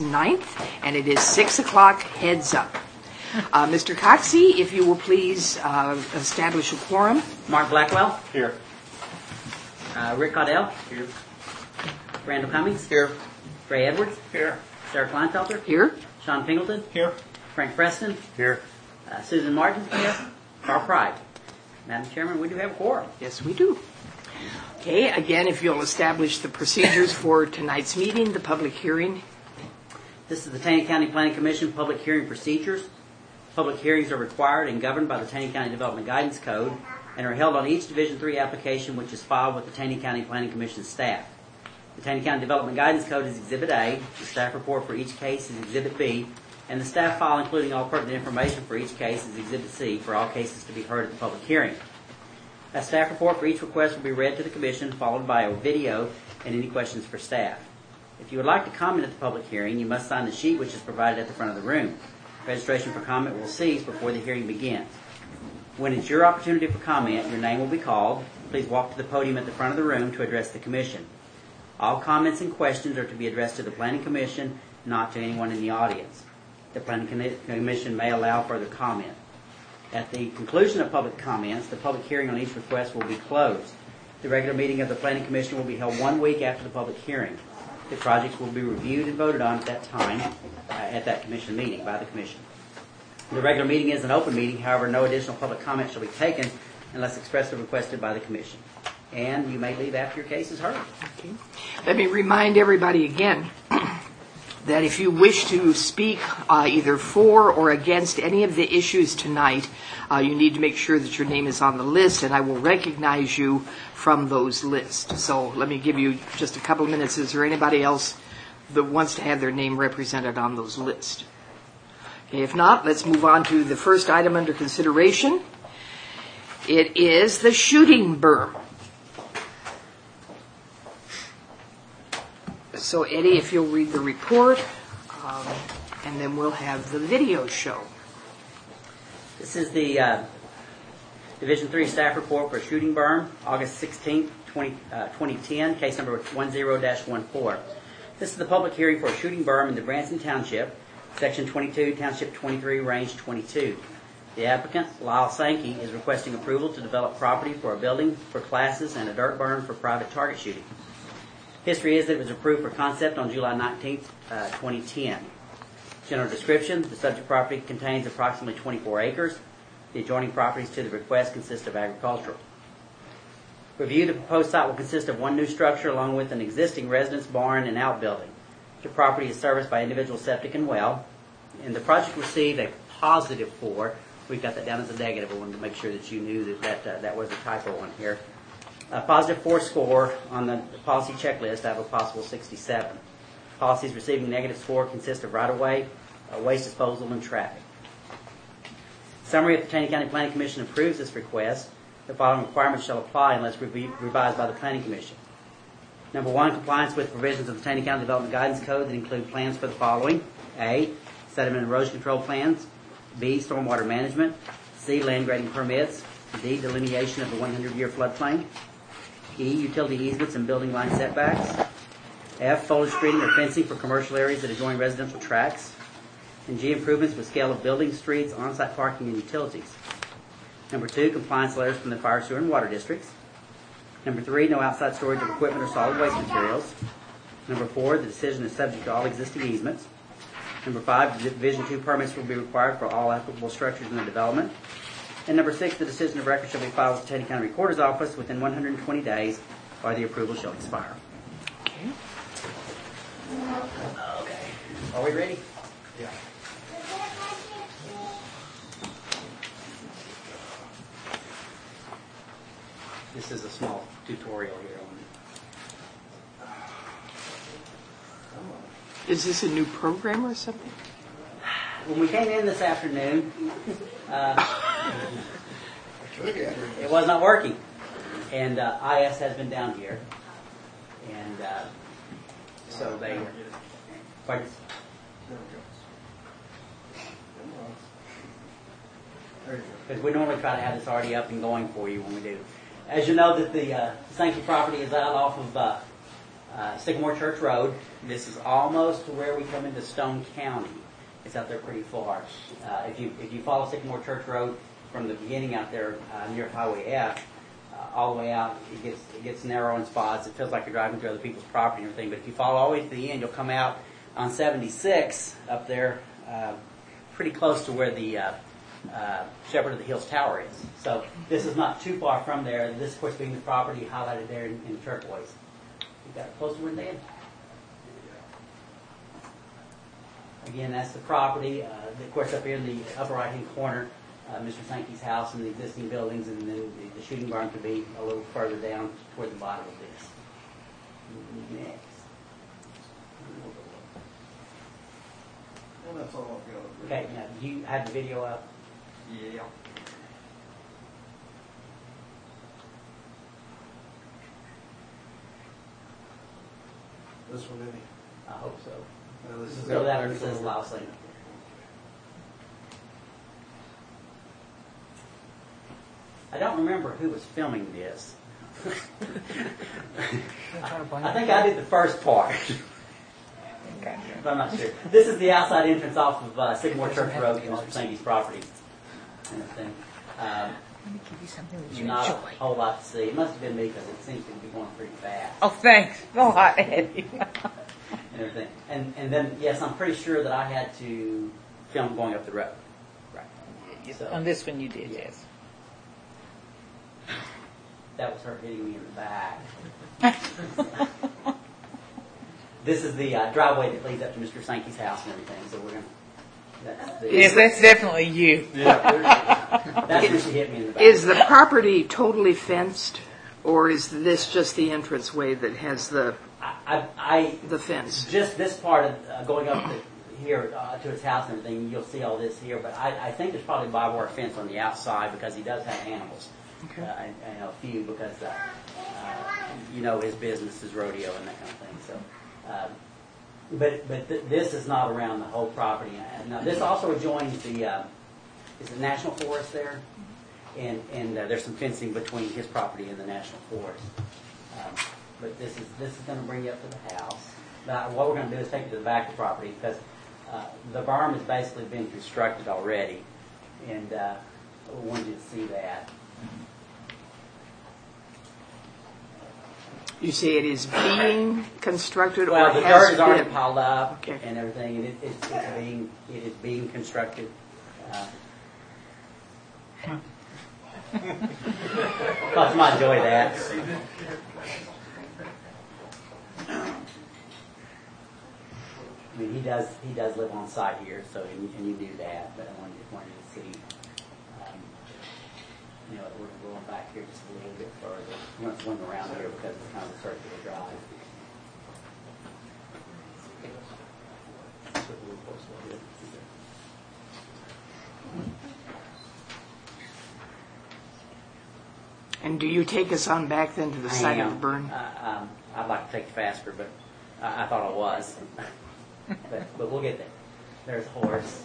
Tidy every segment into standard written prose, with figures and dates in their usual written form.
9th, and it is 6 o'clock, heads up. Mr. Coxey, if you will please establish a quorum. Mark Blackwell. Here. Rick Caudell. Here. Randall Cummings. Here. Ray Edwards. Here. Sarah Kleinfelter. Here. Sean Pingleton. Here. Frank Preston. Here. Susan Martin. Here. Carl Pride. Madam Chairman, we do have a quorum. Yes, we do. Okay, again, if you'll establish the procedures for tonight's meeting, the public hearing. This is the Taney County Planning Commission public hearing procedures. Public hearings are required and governed by the Taney County Development Guidance Code and are held on each Division III application which is filed with the Taney County Planning Commission staff. The Taney County Development Guidance Code is Exhibit A, the staff report for each case is Exhibit B, and the staff file including all pertinent information for each case is Exhibit C for all cases to be heard at the public hearing. A staff report for each request will be read to the Commission, followed by a video and any questions for staff. If you would like to comment at the public hearing, you must sign the sheet which is provided at the front of the room. Registration for comment will cease before the hearing begins. When it's your opportunity for comment, your name will be called. Please walk to the podium at the front of the room to address the Commission. All comments and questions are to be addressed to the Planning Commission, not to anyone in the audience. The Planning Commission may allow further comment. At the conclusion of public comments, the public hearing on each request will be closed. The regular meeting of the Planning Commission will be held 1 week after the public hearing. The projects will be reviewed and voted on at that time, at that Commission meeting, by the Commission. The regular meeting is an open meeting, however, no additional public comment shall be taken unless expressly requested by the Commission. And you may leave after your case is heard. Okay. Let me remind everybody again that if you wish to speak either for or against any of the issues tonight, you need to make sure that your name is on the list, and I will recognize you from those lists. So let me give you just a couple of minutes. Is there anybody else that wants to have their name represented on those lists? Okay, if not, let's move on to the first item under consideration. It is the shooting berm. So, Eddie, if you'll read the report, and then we'll have the video show. This is the Division III staff report for shooting berm, August 16, 2010, case number 10-14. This is the public hearing for a shooting berm in the Branson Township, Section 22, Township 23, Range 22. The applicant, Lyle Sankey, is requesting approval to develop property for a building for classes and a dirt berm for private target shooting. History is that it was approved for concept on July 19, 2010. General description, the subject property contains approximately 24 acres. The adjoining properties to the request consist of agricultural. Review, the proposed site will consist of one new structure along with an existing residence barn and outbuilding. The property is serviced by individual septic and well, and the project received a positive 4. We've got that down as a negative. I wanted to make sure that you knew that was a typo on here. A positive 4 score on the policy checklist. I have a possible 67. Policies receiving negative score consist of right-of-way, waste disposal, and traffic. Summary: if the Taney County Planning Commission approves this request, the following requirements shall apply unless revised by the Planning Commission. Number 1, compliance with provisions of the Taney County Development Guidance Code that include plans for the following: A, sediment and erosion control plans; B, stormwater management; C, land grading permits; D, delineation of the 100-year floodplain; E, utility easements and building line setbacks; F, foliage screening or fencing for commercial areas that adjoin residential tracts; and G, improvements with scale of buildings, streets, on-site parking, and utilities. Number 2, compliance letters from the fire, sewer, and water districts. Number 3, no outside storage of equipment or solid waste materials. Number 4, the decision is subject to all existing easements. Number 5, Division II permits will be required for all applicable structures in the development. And number 6, the decision of record shall be filed with the Taney County Recorder's Office within 120 days, or the approval shall expire. Okay. Okay. Are we ready? Yeah. This is a small tutorial here on Is this a new program or something? When we came in this afternoon, it was not working, and IS has been down here, and so they. Pardon? Because we normally try to have this already up and going for you when we do. As you know, that the Sankey property is out off of Sycamore Church Road. This is almost to where we come into Stone County. It's out there pretty far. If you follow Sycamore Church Road from the beginning out there near Highway F, all the way out, it gets narrow in spots. It feels like you're driving through other people's property and everything. But if you follow all the way to the end, you'll come out on 76 up there, pretty close to where the Shepherd of the Hills Tower is. So this is not too far from there. This, of course, being the property highlighted there in turquoise. You got it close to where they. Again, that's the property. Of course, up here in the upper right-hand corner, Mr. Sankey's house and the existing buildings, and then the shooting barn could be a little further down toward the bottom of this. Next. Well, that's all I've got. Okay, now, do you have the video up? Yeah. This one, Eddie. I hope so. This is Go that or it says Lousing. I don't remember who was filming this. I think I did the first part. But I'm not sure. This is the outside entrance off of Sycamore Church Road to Mr. Sankey's property. And everything. Let me give you something that you Not a enjoy. whole lot to see. It must have been me because it seems to be going pretty fast. Oh, thanks. Go on, Eddie. And everything. And then, yes, I'm pretty sure that I had to film going up the road. Right. So, On this one you did, Yeah. yes. that was her hitting me in the back. This is the driveway that leads up to Mr. Sankey's house and everything. So we're going to. Yes, that's definitely you. That's when she hit me in the back. Is the property totally fenced, or is this just the entranceway that has the fence? Just this part of going up here to his house and everything, you'll see all this here. But I think there's probably a barbed wire fence on the outside because he does have animals. Okay. I know a few because his business is rodeo and that kind of thing. So, this is not around the whole property. Now this also adjoins the National Forest there, and there's some fencing between his property and the National Forest. But this is going to bring you up to the house. Now, what we're going to do is take you to the back of the property because the berm has basically been constructed already, and we wanted you to see that. You say it is being constructed, Well, or the has dirt is already been? piled up Okay. and everything, and it is being constructed. Thought you might enjoy that. I mean, he does live on site here, so and you knew that, but I wanted to see. We're going back here just a little bit further. We're going to swing around here because it's kind of a circular drive. And do you take us on back then to the site of the burn? I'd like to take it faster, but I thought I was. but we'll get there. There's a horse,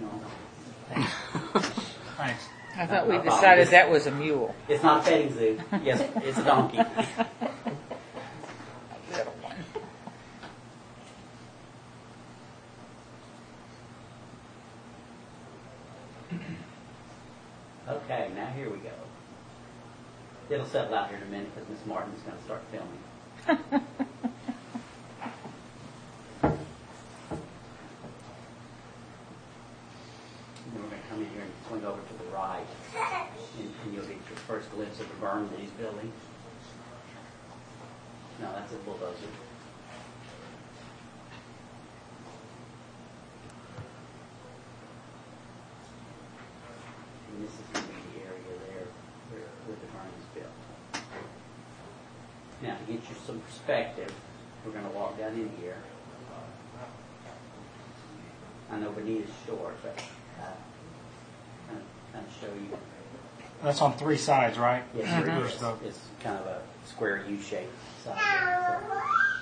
Thanks. I thought we decided that was a mule. It's not a petting zoo. Yes, it's a donkey. Little one. Okay, now here we go. It'll settle out here in a minute because Miss Martin's going to start filming. And then we're going to come in here and swing over to the right, and you'll get your first glimpse of the berm that he's building. No, that's a bulldozer. And this is going to be the area there where the berm is built. Now, to get you some perspective, we're going to walk down in here. I know Bonita's short, but kind of show you. That's on three sides, right? Yes, it's kind of a square U-shaped side there. So.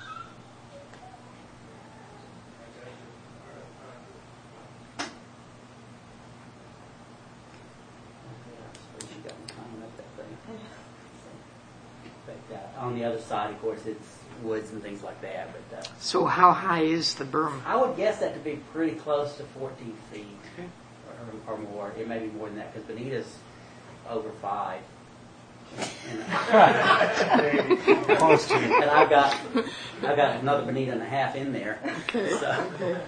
You got me climbing up that thing. But on the other side, of course, it's woods and things like that. But So how high is the berm? I would guess that to be pretty close to 14 feet or more. It may be more than that because Bonita's over 5. Close to. And I've got another Bonita and a half in there. So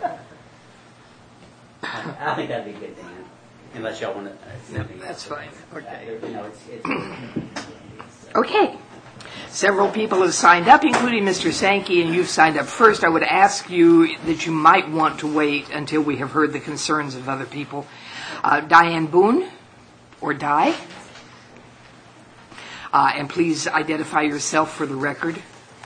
I think that'd be good, Dan. Unless y'all want to. No, that's fine. Okay. You know, it's Okay. Several people have signed up, including Mr. Sankey, and you've signed up first. I would ask you that you might want to wait until we have heard the concerns of other people. Diane Boone, or Di. And please identify yourself for the record.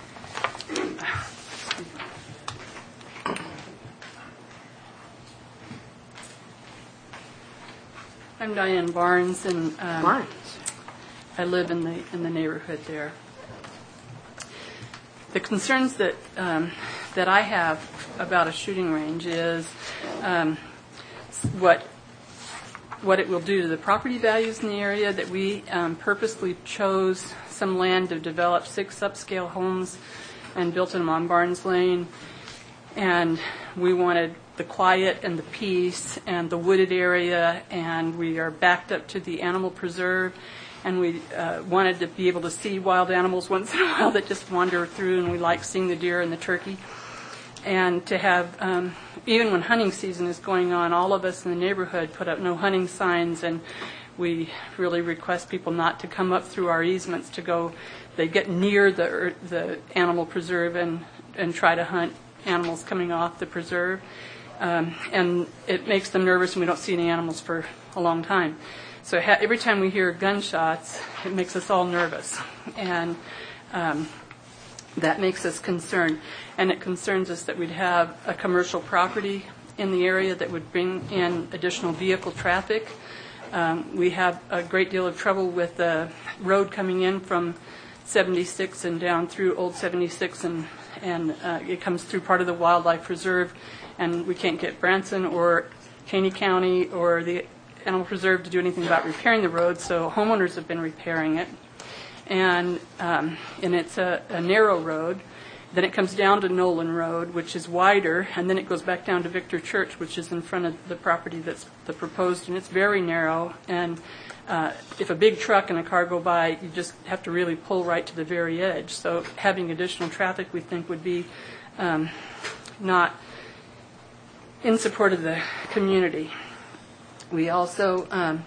I'm Diane Barnes, and Barnes. I live in the neighborhood there. The concerns that I have about a shooting range is what it will do to the property values in the area. That we purposely chose some land to develop 6 upscale homes and built them on Barnes Lane, and we wanted the quiet and the peace and the wooded area, and we are backed up to the animal preserve, and we wanted to be able to see wild animals once in a while that just wander through, and we like seeing the deer and the turkey. And to have, even when hunting season is going on, all of us in the neighborhood put up no hunting signs, and we really request people not to come up through our easements to go. They get near the animal preserve and try to hunt animals coming off the preserve. And it makes them nervous, and we don't see any animals for a long time. So every time we hear gunshots, it makes us all nervous, and that makes us concerned. And it concerns us that we'd have a commercial property in the area that would bring in additional vehicle traffic. We have a great deal of trouble with the road coming in from 76 and down through Old 76, and it comes through part of the wildlife preserve, and we can't get Branson or Caney County or the Animal Preserve to do anything about repairing the road, so homeowners have been repairing it. And it's a narrow road. Then it comes down to Nolan Road, which is wider, and then it goes back down to Victor Church, which is in front of the property that's the proposed, and it's very narrow. And if a big truck and a car go by, you just have to really pull right to the very edge. So having additional traffic, we think, would be not in support of the community. We also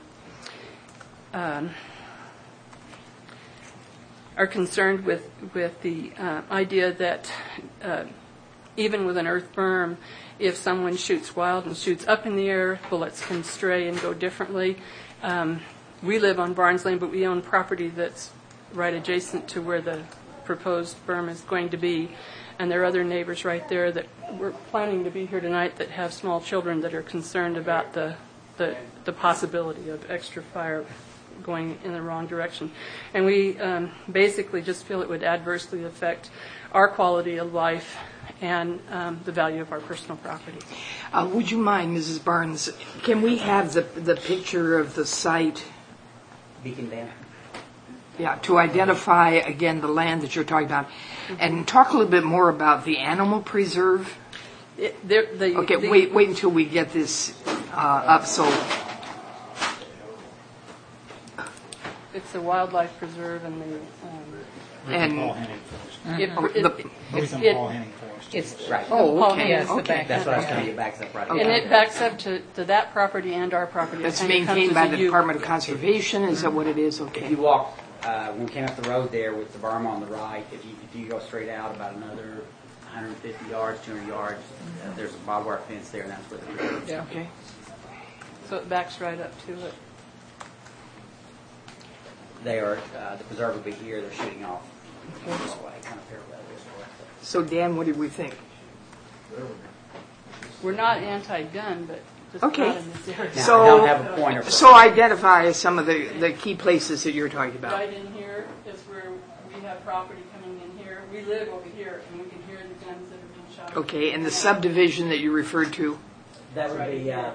are concerned with the idea that even with an earth berm, if someone shoots wild and shoots up in the air, bullets can stray and go differently. We live on Barnes Lane, but we own property that's right adjacent to where the proposed berm is going to be. And there are other neighbors right there that we're planning to be here tonight that have small children that are concerned about the possibility of extra fire going in the wrong direction. And we basically just feel it would adversely affect our quality of life and the value of our personal property. Would you mind, Mrs. Barnes, can we have the picture of the site? Beacon Dam. Yeah, to identify, again, the land that you're talking about. And talk a little bit more about the animal preserve. Wait until we get this up. So it's a wildlife preserve, and Paul Henning Forest. Paul Henning Forest. It's Right. Oh, okay. Yes, the Okay. back. That's what I was telling you. It backs up right and it backs up to that property and our property. It's It kind of comes maintained by as a the U. Department of Conservation. Is that what it is? If Okay. you walk, when we came up the road there with the berm on the right, if you go straight out about another 150 yards, 200 yards, there's a barbed wire fence there, and that's where the preserve is. Yeah. Okay. So it backs right up to it. They are, the preserve will be here, they're shooting off this way, kind of parallel this way. So, Dan, what do we think? We're not anti-gun, but just Okay. not in this area. Now, So- I don't have a pointer. So identify some of the key places that you're talking about. Right in here is where we have property coming in here. We live over here, and we can hear the guns that are being shot. Okay, and the subdivision that you referred to. That would be, We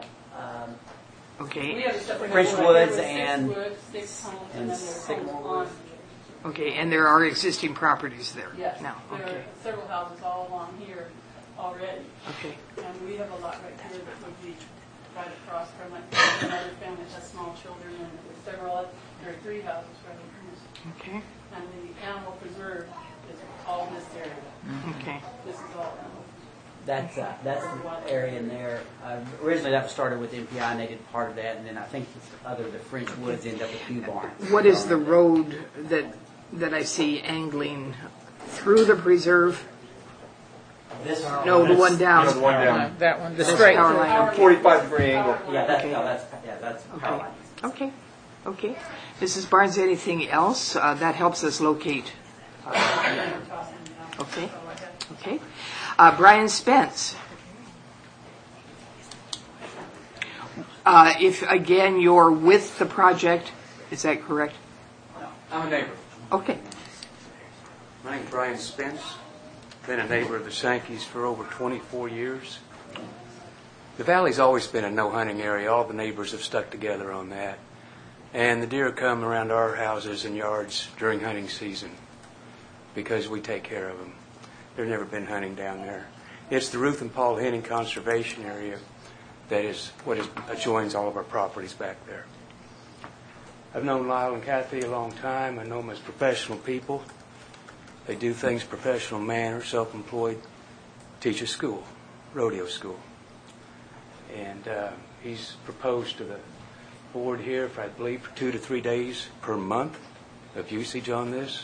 Okay. have a separate French area Woods with and- 6 woods, 6 homes, and and then there's Sycamore homes on. Woods. Okay, and there are existing properties there Yes, now? there Okay, are several houses all along here already. okay, And we have a lot right here that would be right across from it. Another family has small children, and there are 3 houses right here. okay, And the animal preserve is all this area. okay. This is all animal. That's the area in there. Originally, that was started with MPI, and they did part of that, and then I think the French Woods ended up with Kew Barn. What is the road that I see angling through the preserve? This No, the one down. The one down. That one, the This straight. power line. 45-degree angle. Yeah, that's Okay. that's power lines. Okay, okay. Mrs. Barnes, anything else that helps us locate? Okay, okay. Brian Spence. If, again, you're with the project, is that correct? I'm a neighbor. Okay, My name's Brian Spence. Been a neighbor of the Sankeys for over 24 years. The valley's always been a no-hunting area. All the neighbors have stuck together on that. And the deer come around our houses and yards during hunting season because we take care of them. There's never been hunting down there. It's the Ruth and Paul Henning Conservation Area that is what adjoins all of our properties back there. I've known Lyle and Kathy a long time. I know them as professional people. They do things professional manner, self-employed, teach a school, rodeo school. And he's proposed to the board here for, I believe, for 2 to 3 days per month of usage on this.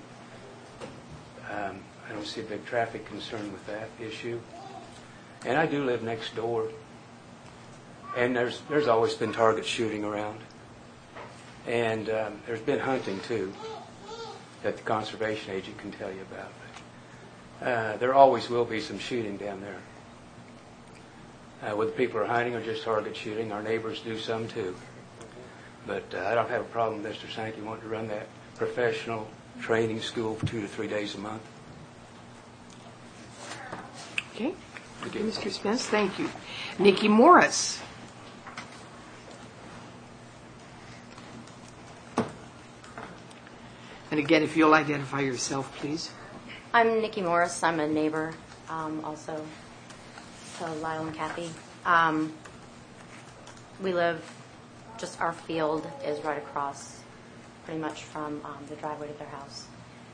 I don't see a big traffic concern with that issue. And I do live next door. And there's always been target shooting around. And there's been hunting, too, that the conservation agent can tell you about. There always will be some shooting down there. Whether people are hunting or just target shooting, our neighbors do some, too. But I don't have a problem with Mr. Sankey wanting to run that professional training school for 2 to 3 days a month. okay. Okay, Mr. Spence, thank you. Nikki Morris. And again, if you'll identify yourself, please. I'm Nikki Morris. I'm a neighbor, also to Lyle and Kathy. We live, just our field is right across pretty much from the driveway to their house.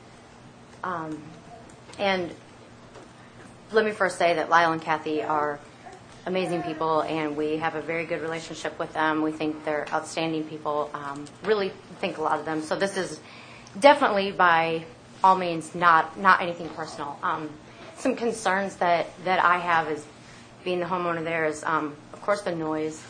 And let me first say that Lyle and Kathy are amazing people, and we have a very good relationship with them. We think they're outstanding people, really think a lot of them. So this is definitely by all means not anything personal. Some concerns that I have is being the homeowner there is, of course, the noise.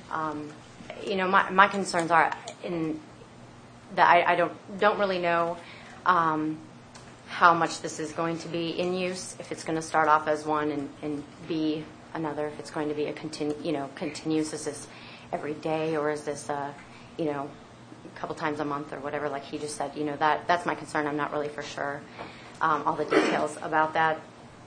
My concerns are in that I don't really know how much this is going to be in use, if it's going to start off as one and be another, if it's going to be a continuous, is this every day, or is this a couple times a month or whatever, like he just said. That's my concern. I'm not really for sure all the details about that.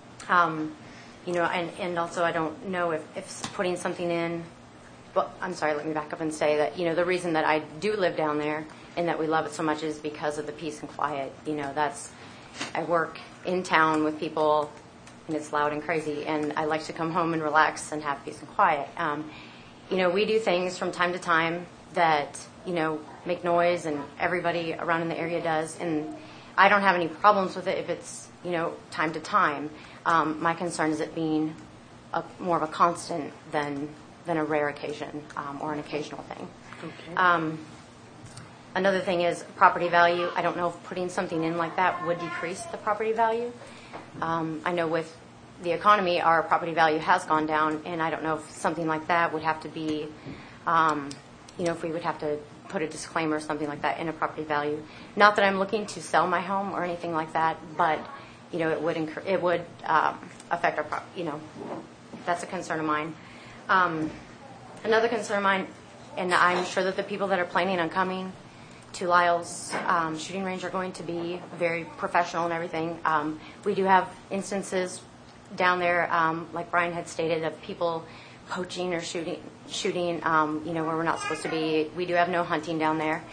And also I don't know if putting something in, but I'm sorry, let me back up and say that, the reason that I do live down there and that we love it so much is because of the peace and quiet. I work in town with people and it's loud and crazy, and I like to come home and relax and have peace and quiet. We do things from time to time that, make noise, and everybody around in the area does, and I don't have any problems with it if it's, time to time. My concern is it being more of a constant than a rare occasion or an occasional thing. Okay. Another thing is property value. I don't know if putting something in like that would decrease the property value. I know with the economy, our property value has gone down, and I don't know if something like that would have to be, if we would have to put a disclaimer or something like that in a property value. Not that I'm looking to sell my home or anything like that, but it would affect our property. That's a concern of mine. Another concern of mine, and I'm sure that the people that are planning on coming to Lyle's shooting range are going to be very professional and everything. We do have instances down there, like Brian had stated, of people poaching or shooting, where we're not supposed to be. We do have no hunting down there.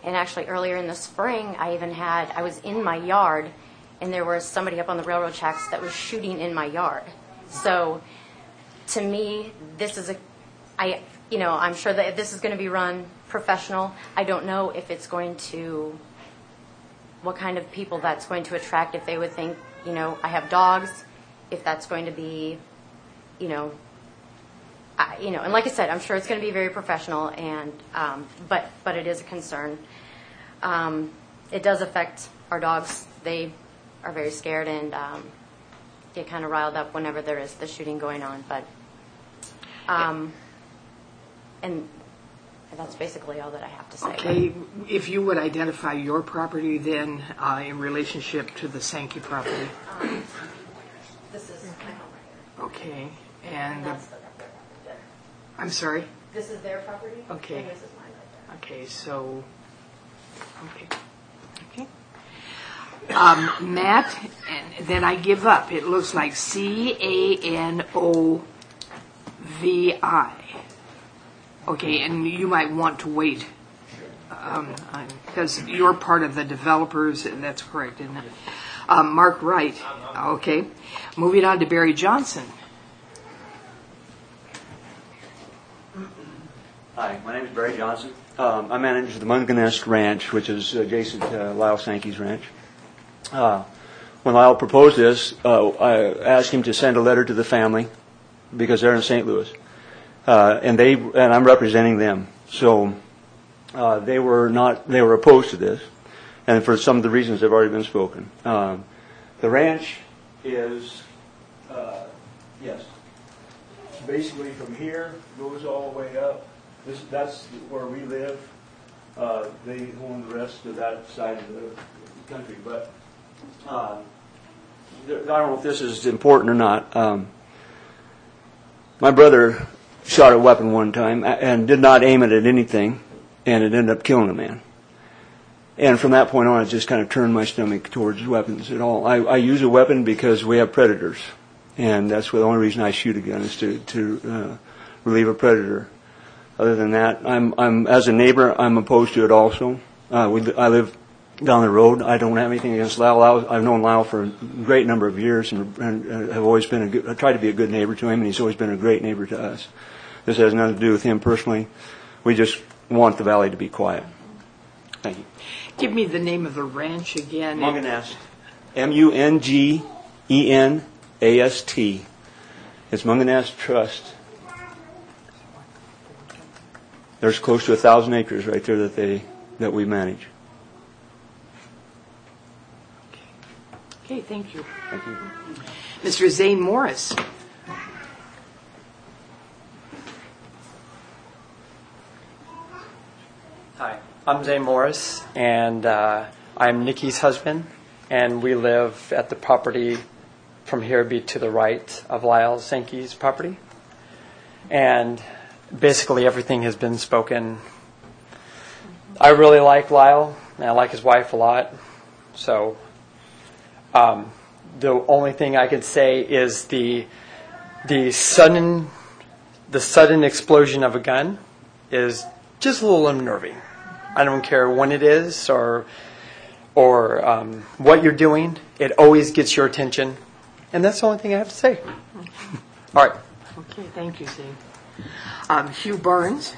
And actually, earlier in the spring, I was in my yard, and there was somebody up on the railroad tracks that was shooting in my yard. So, to me, this is I'm sure that this is going to be run professional. I don't know if it's going to, what kind of people that's going to attract, if they would think, I have dogs, if that's going to be, and like I said, I'm sure it's going to be very professional, and but it is a concern. It does affect our dogs. They are very scared and get kind of riled up whenever there is the shooting going on. But and that's basically all that I have to say. Okay, if you would identify your property then in relationship to the Sankey property. This is my home right here. Okay, and That's the property. I'm sorry. This is their property. Okay. And this is mine right there. Okay, so okay. Matt, and then I give up. It looks like CANOVI. Okay, and you might want to wait because you're part of the developers, and that's correct, isn't it? Mark Wright. Okay. Moving on to Barry Johnson. Hi, my name is Barry Johnson. I manage the Munganest Ranch, which is adjacent to Lyle Sankey's ranch. When Lyle proposed this, I asked him to send a letter to the family because they're in St. Louis, and I'm representing them. So they were opposed to this, and for some of the reasons that have already been spoken. The ranch is basically from here goes all the way up. That's where we live. They own the rest of that side of the country. But I don't know if this is important or not. My brother shot a weapon one time and did not aim it at anything, and it ended up killing a man. And from that point on, it just kind of turned my stomach towards weapons at all. I use a weapon because we have predators, and that's the only reason I shoot a gun is to relieve a predator. Other than that, I'm as a neighbor, I'm opposed to it also. I live down the road. I don't have anything against Lyle. I've known Lyle for a great number of years and have always been I tried to be a good neighbor to him, and he's always been a great neighbor to us. This has nothing to do with him personally. We just want the valley to be quiet. Thank you. Give me the name of the ranch again. Munganest. Munganest. It's Munganest Trust. There's close to 1,000 acres right there that we manage. Okay, thank you. Thank you. Mr. Zane Morris. Hi, I'm Zane Morris, and I'm Nikki's husband, and we live at the property from here be to the right of Lyle Sankey's property. And basically everything has been spoken. I really like Lyle, and I like his wife a lot. So the only thing I could say is the sudden explosion of a gun is just a little unnerving. I don't care when it is or what you're doing. It always gets your attention, and that's the only thing I have to say. All right. Okay, thank you, Zane. Hugh Barnes.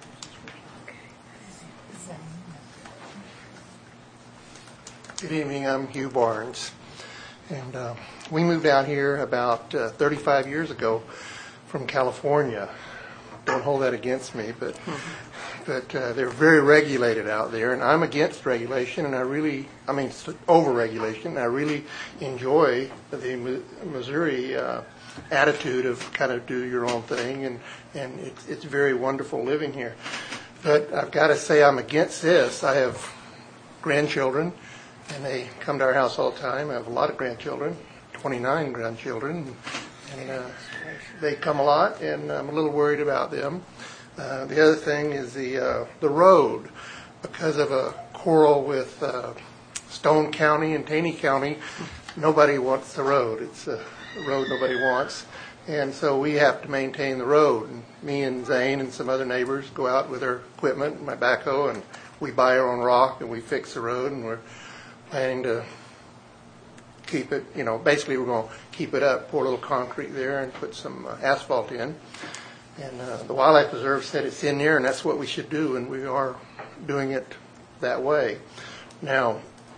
Good evening, I'm Hugh Barnes, and we moved out here about 35 years ago from California. Don't hold that against me, but they're very regulated out there, and I'm against regulation, and over-regulation, and I really enjoy the Missouri attitude of kind of do your own thing, and it's very wonderful living here. But I've got to say I'm against this. I have grandchildren, and they come to our house all the time. I have a lot of grandchildren, 29 grandchildren, and they come a lot, and I'm a little worried about them. The other thing is the road. Because of a quarrel with Stone County and Taney County, nobody wants the road. It's a road nobody wants. And so we have to maintain the road. And me and Zane and some other neighbors go out with our equipment, my backhoe, and we buy our own rock and we fix the road, and we're planning to keep it, basically we're going to keep it up, pour a little concrete there and put some asphalt in. And the Wildlife Preserve said it's in there and that's what we should do, and we are doing it that way. Now,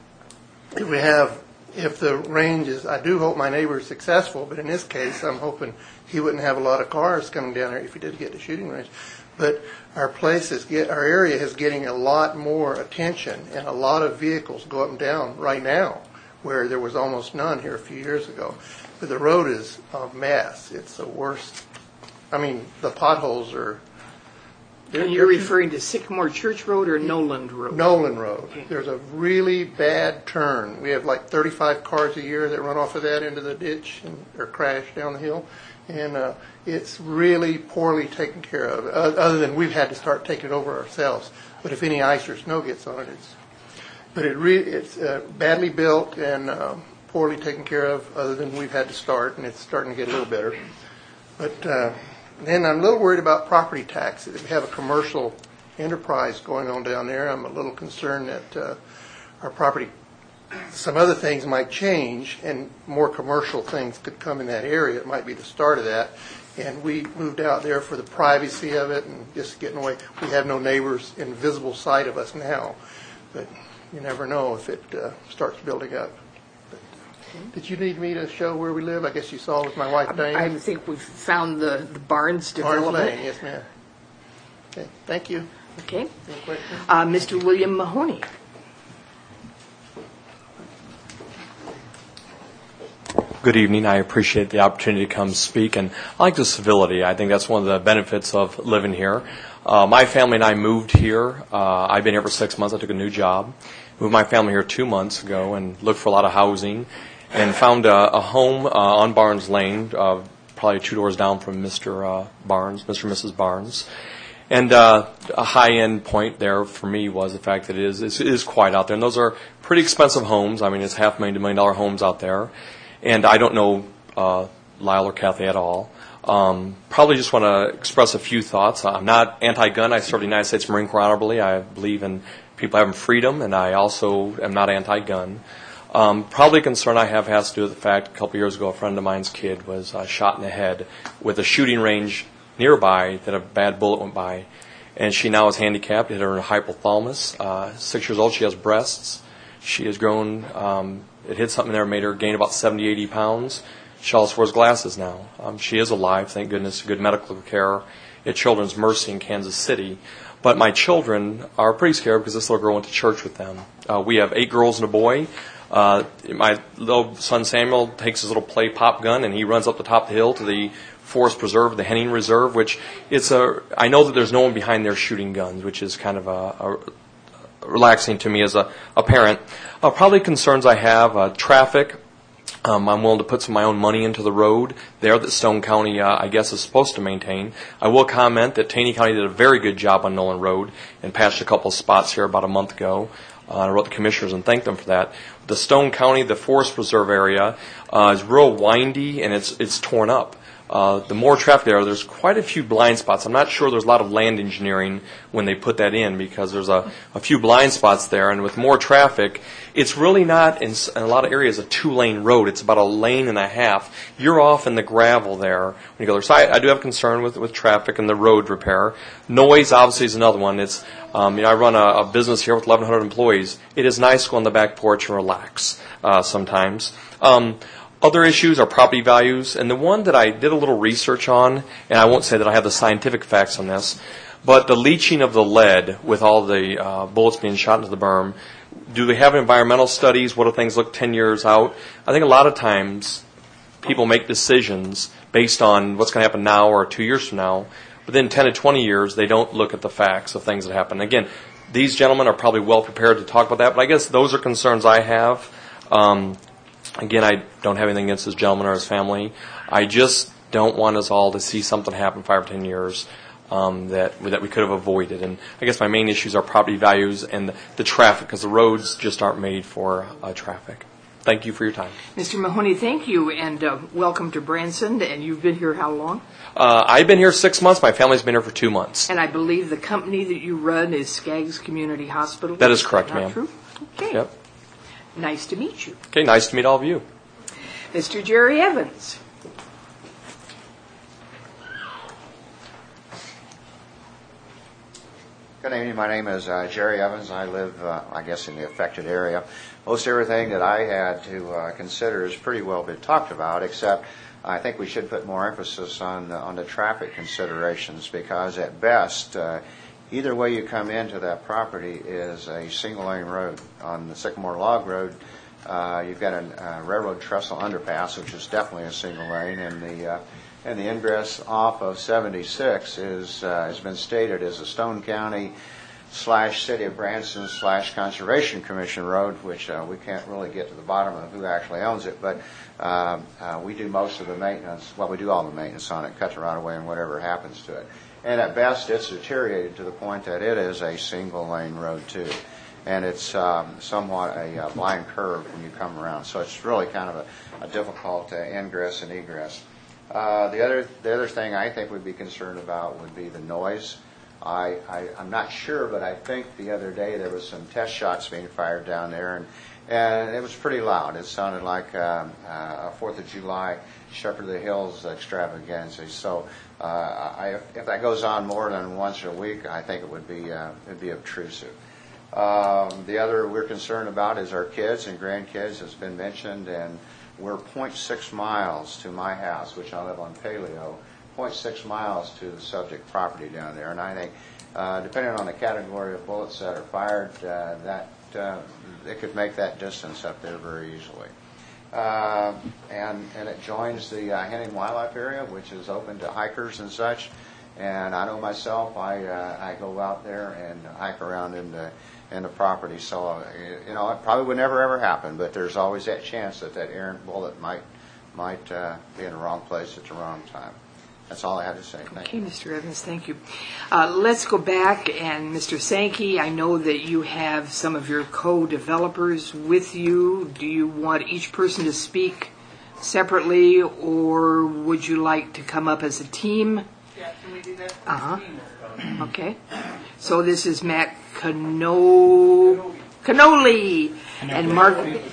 if the range is, I do hope my neighbor is successful, but in this case, I'm hoping he wouldn't have a lot of cars coming down there if he did get the shooting range. But our area is getting a lot more attention, and a lot of vehicles go up and down right now, where there was almost none here a few years ago. But the road is a mess. It's the worst. I mean, the potholes are. And you're referring to Sycamore Church Road or Noland Road? Noland Road. Okay. There's a really bad turn. We have like 35 cars a year that run off of that into the ditch or crash down the hill. And it's really poorly taken care of, other than we've had to start taking it over ourselves. But if any ice or snow gets on it, it's badly built and poorly taken care of, other than we've had to start, and it's starting to get a little better. But then I'm a little worried about property taxes. We have a commercial enterprise going on down there. I'm a little concerned that our property, some other things might change and more commercial things could come in that area. It might be the start of that. And we moved out there for the privacy of it and just getting away. We have no neighbors in visible sight of us now, but you never know if it starts building up. Did you need me to show where we live? I guess you saw with my wife, Diane. I think we've found the Barnes development. Barnes Lane, yes, ma'am. Okay, thank you. Okay. Any questions? Mr. William Mahoney. Good evening. I appreciate the opportunity to come speak, and I like the civility. I think that's one of the benefits of living here. My family and I moved here. I've been here for 6 months. I took a new job. Moved my family here 2 months ago and looked for a lot of housing and found a home on Barnes Lane, probably 2 doors down from Mr. Barnes, Mr. and Mrs. Barnes. And a high-end point there for me was the fact that it is quiet out there. And those are pretty expensive homes. I mean, it's $500,000 to $1 million homes out there. And I don't know Lyle or Kathy at all. Probably just want to express a few thoughts. I'm not anti-gun. I served the United States Marine Corps honorably. I believe in people having freedom, and I also am not anti-gun. Probably a concern I have has to do with the fact a couple years ago a friend of mine's kid was shot in the head with a shooting range nearby that a bad bullet went by. And she now is handicapped. It hit her in her hypothalamus. 6 years old. She has breasts. She has grown. It hit something there, made her gain about 70, 80 pounds. She also wears glasses now. She is alive, thank goodness. Good medical care at Children's Mercy in Kansas City. But my children are pretty scared because this little girl went to church with them. We have 8 girls and a boy. My little son Samuel takes his little play pop gun and he runs up the top of the hill to the Forest Preserve, the Henning Reserve, which I know that there's no one behind there shooting guns, which is kind of a relaxing to me as a parent. Probably concerns I have, traffic. I'm willing to put some of my own money into the road there that Stone County, I guess, is supposed to maintain. I will comment that Taney County did a very good job on Nolan Road and patched a couple of spots here about a month ago. I wrote the commissioners and thanked them for that. The Stone County, the Forest Reserve area, is real windy and it's torn up. The more traffic there's quite a few blind spots. I'm not sure there's a lot of land engineering when they put that in because there's a few blind spots there. And with more traffic, it's really not, in a lot of areas, a 2-lane road. It's about 1.5 lanes. You're off in the gravel there when you go there. So I do have concern with traffic and the road repair. Noise, obviously, is another one. It's I run a business here with 1,100 employees. It is nice to go on the back porch and relax sometimes. Other issues are property values, and the one that I did a little research on, and I won't say that I have the scientific facts on this, but the leaching of the lead with all the bullets being shot into the berm, do they have environmental studies? What do things look 10 years out? I think a lot of times people make decisions based on what's going to happen now or 2 years from now. Within 10 to 20 years, they don't look at the facts of things that happen. Again, these gentlemen are probably well prepared to talk about that, but I guess those are concerns I have. Again, I don't have anything against this gentleman or his family. I just don't want us all to see something happen 5 or 10 years that we could have avoided. And I guess my main issues are property values and the traffic, because the roads just aren't made for traffic. thank you for your time. Mr. Mahoney, thank you, and welcome to Branson. And you've been here how long? I've been here 6 months. My family's been here for 2 months. And I believe the company that you run is Skaggs Community Hospital? That is correct, Not ma'am. True? Okay. Yep. Nice to meet you. Okay, nice to meet all of you. Mr. Jerry Evans. Good evening. My name is Jerry Evans. I live, I guess, in the affected area. Most everything that I had to consider has pretty well been talked about, except I think we should put more emphasis on the traffic considerations, because at best, either way you come into that property is a single-lane road. On the Sycamore Log Road, you've got a railroad trestle underpass, which is definitely a single lane, and the ingress off of 76 has been stated as a Stone County / City of Branson / Conservation Commission road, which we can't really get to the bottom of who actually owns it, but we do most of the maintenance. Well, we do all the maintenance on it, cut the right of way and whatever happens to it. And at best, it's deteriorated to the point that it is a single-lane road too, and it's somewhat a blind curve when you come around. So it's really kind of a difficult ingress and egress. The other thing I think we'd be concerned about would be the noise. I'm not sure, but I think the other day there was some test shots being fired down there, and it was pretty loud. It sounded like a 4th of July Shepherd of the Hills extravaganza. So if that goes on more than once a week, I think it'd be obtrusive. The other we're concerned about is our kids and grandkids, as been mentioned, and we're 0.6 miles to my house, which I live on Paleo, 0.6 miles to the subject property down there. And I think, depending on the category of bullets that are fired, it could make that distance up there very easily. And it joins the Henning Wildlife Area, which is open to hikers and such. And I know myself, I go out there and hike around in the property. So, it probably would never ever happen, but there's always that chance that errant bullet might be in the wrong place at the wrong time. That's all I have to say. Thank you. Okay, Mr. Evans, thank you. Let's go back, and Mr. Sankey, I know that you have some of your co-developers with you. Do you want each person to speak separately, or would you like to come up as a team? Yeah, can we do that? Okay. So this is Matt Cannoli and Mark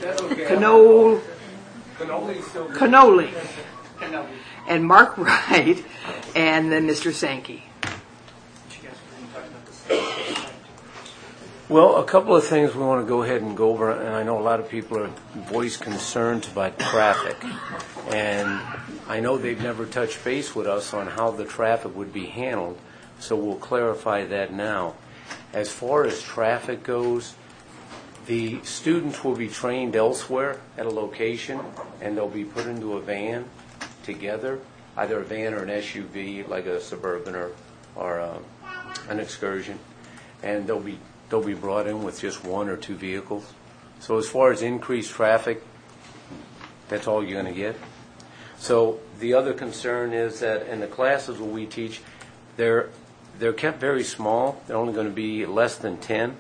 Cannoli and Mark Wright, and then Mr. Sankey. Well, a couple of things we want to go ahead and go over, and I know a lot of people are voiced concerns about traffic, and I know they've never touched base with us on how the traffic would be handled, so we'll clarify that now. As far as traffic goes, the students will be trained elsewhere at a location, and they'll be put into a van together, either a van or an SUV, like a Suburban or an Excursion, and they'll be brought in with just one or two vehicles. So as far as increased traffic, that's all you're going to get. So the other concern is that in the classes where we teach, they're kept very small. They're only going to be less than 10.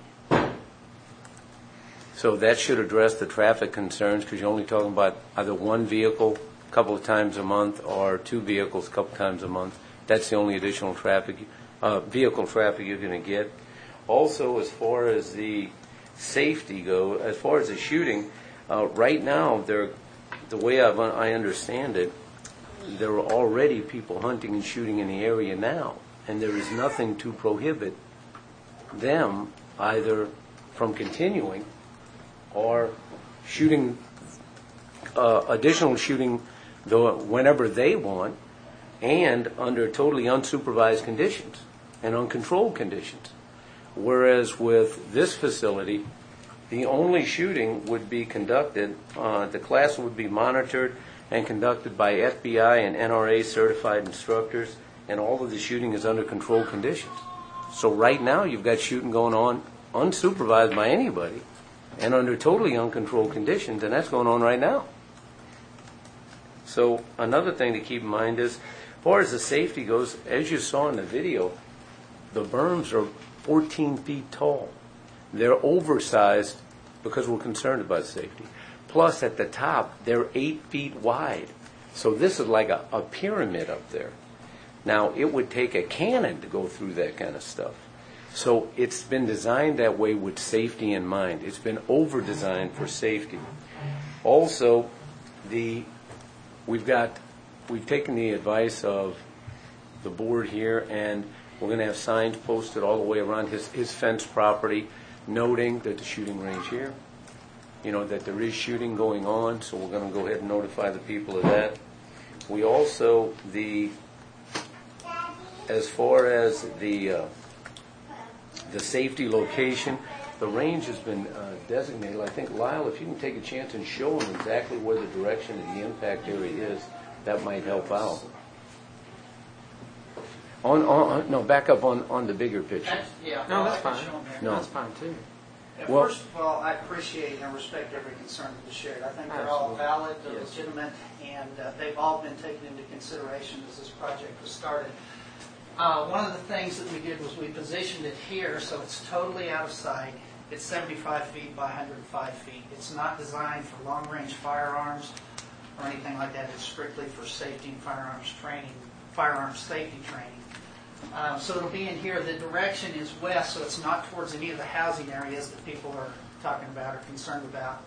So that should address the traffic concerns, because you're only talking about either one vehicle a couple of times a month or two vehicles a couple of times a month. That's the only additional vehicle traffic you're going to get. Also, as far as the safety goes, as far as the shooting, right now, the way I understand it, there are already people hunting and shooting in the area now, and there is nothing to prohibit them either from continuing or shooting additional shooting whenever they want, and under totally unsupervised conditions and uncontrolled conditions. Whereas with this facility, the only shooting would be conducted, the class would be monitored and conducted by FBI and NRA certified instructors, and all of the shooting is under controlled conditions. So right now you've got shooting going on unsupervised by anybody and under totally uncontrolled conditions, and that's going on right now. So another thing to keep in mind is, as far as the safety goes, as you saw in the video, the berms are 14 feet tall. They're oversized because we're concerned about safety. Plus, at the top, they're 8 feet wide. So this is like a pyramid up there. Now, it would take a cannon to go through that kind of stuff. So it's been designed that way with safety in mind. It's been over-designed for safety. Also, we've taken the advice of the board here, and we're going to have signs posted all the way around his fenced property, noting that the shooting range here, that there is shooting going on, so we're going to go ahead and notify the people of that. We also, as far as the safety location, the range has been designated. I think, Lyle, if you can take a chance and show them exactly where the direction of the impact area is, that might help out. No, back up on the bigger picture. No, that's fine. No. That's fine too. Well, first of all, I appreciate and respect every concern that was shared. I think they're all valid, legitimate, and they've all been taken into consideration as this project was started. One of the things that we did was we positioned it here so it's totally out of sight. It's 75 feet by 105 feet. It's not designed for long-range firearms or anything like that. It's strictly for safety and firearms safety training. So it'll be in here. The direction is west, so it's not towards any of the housing areas that people are talking about or concerned about.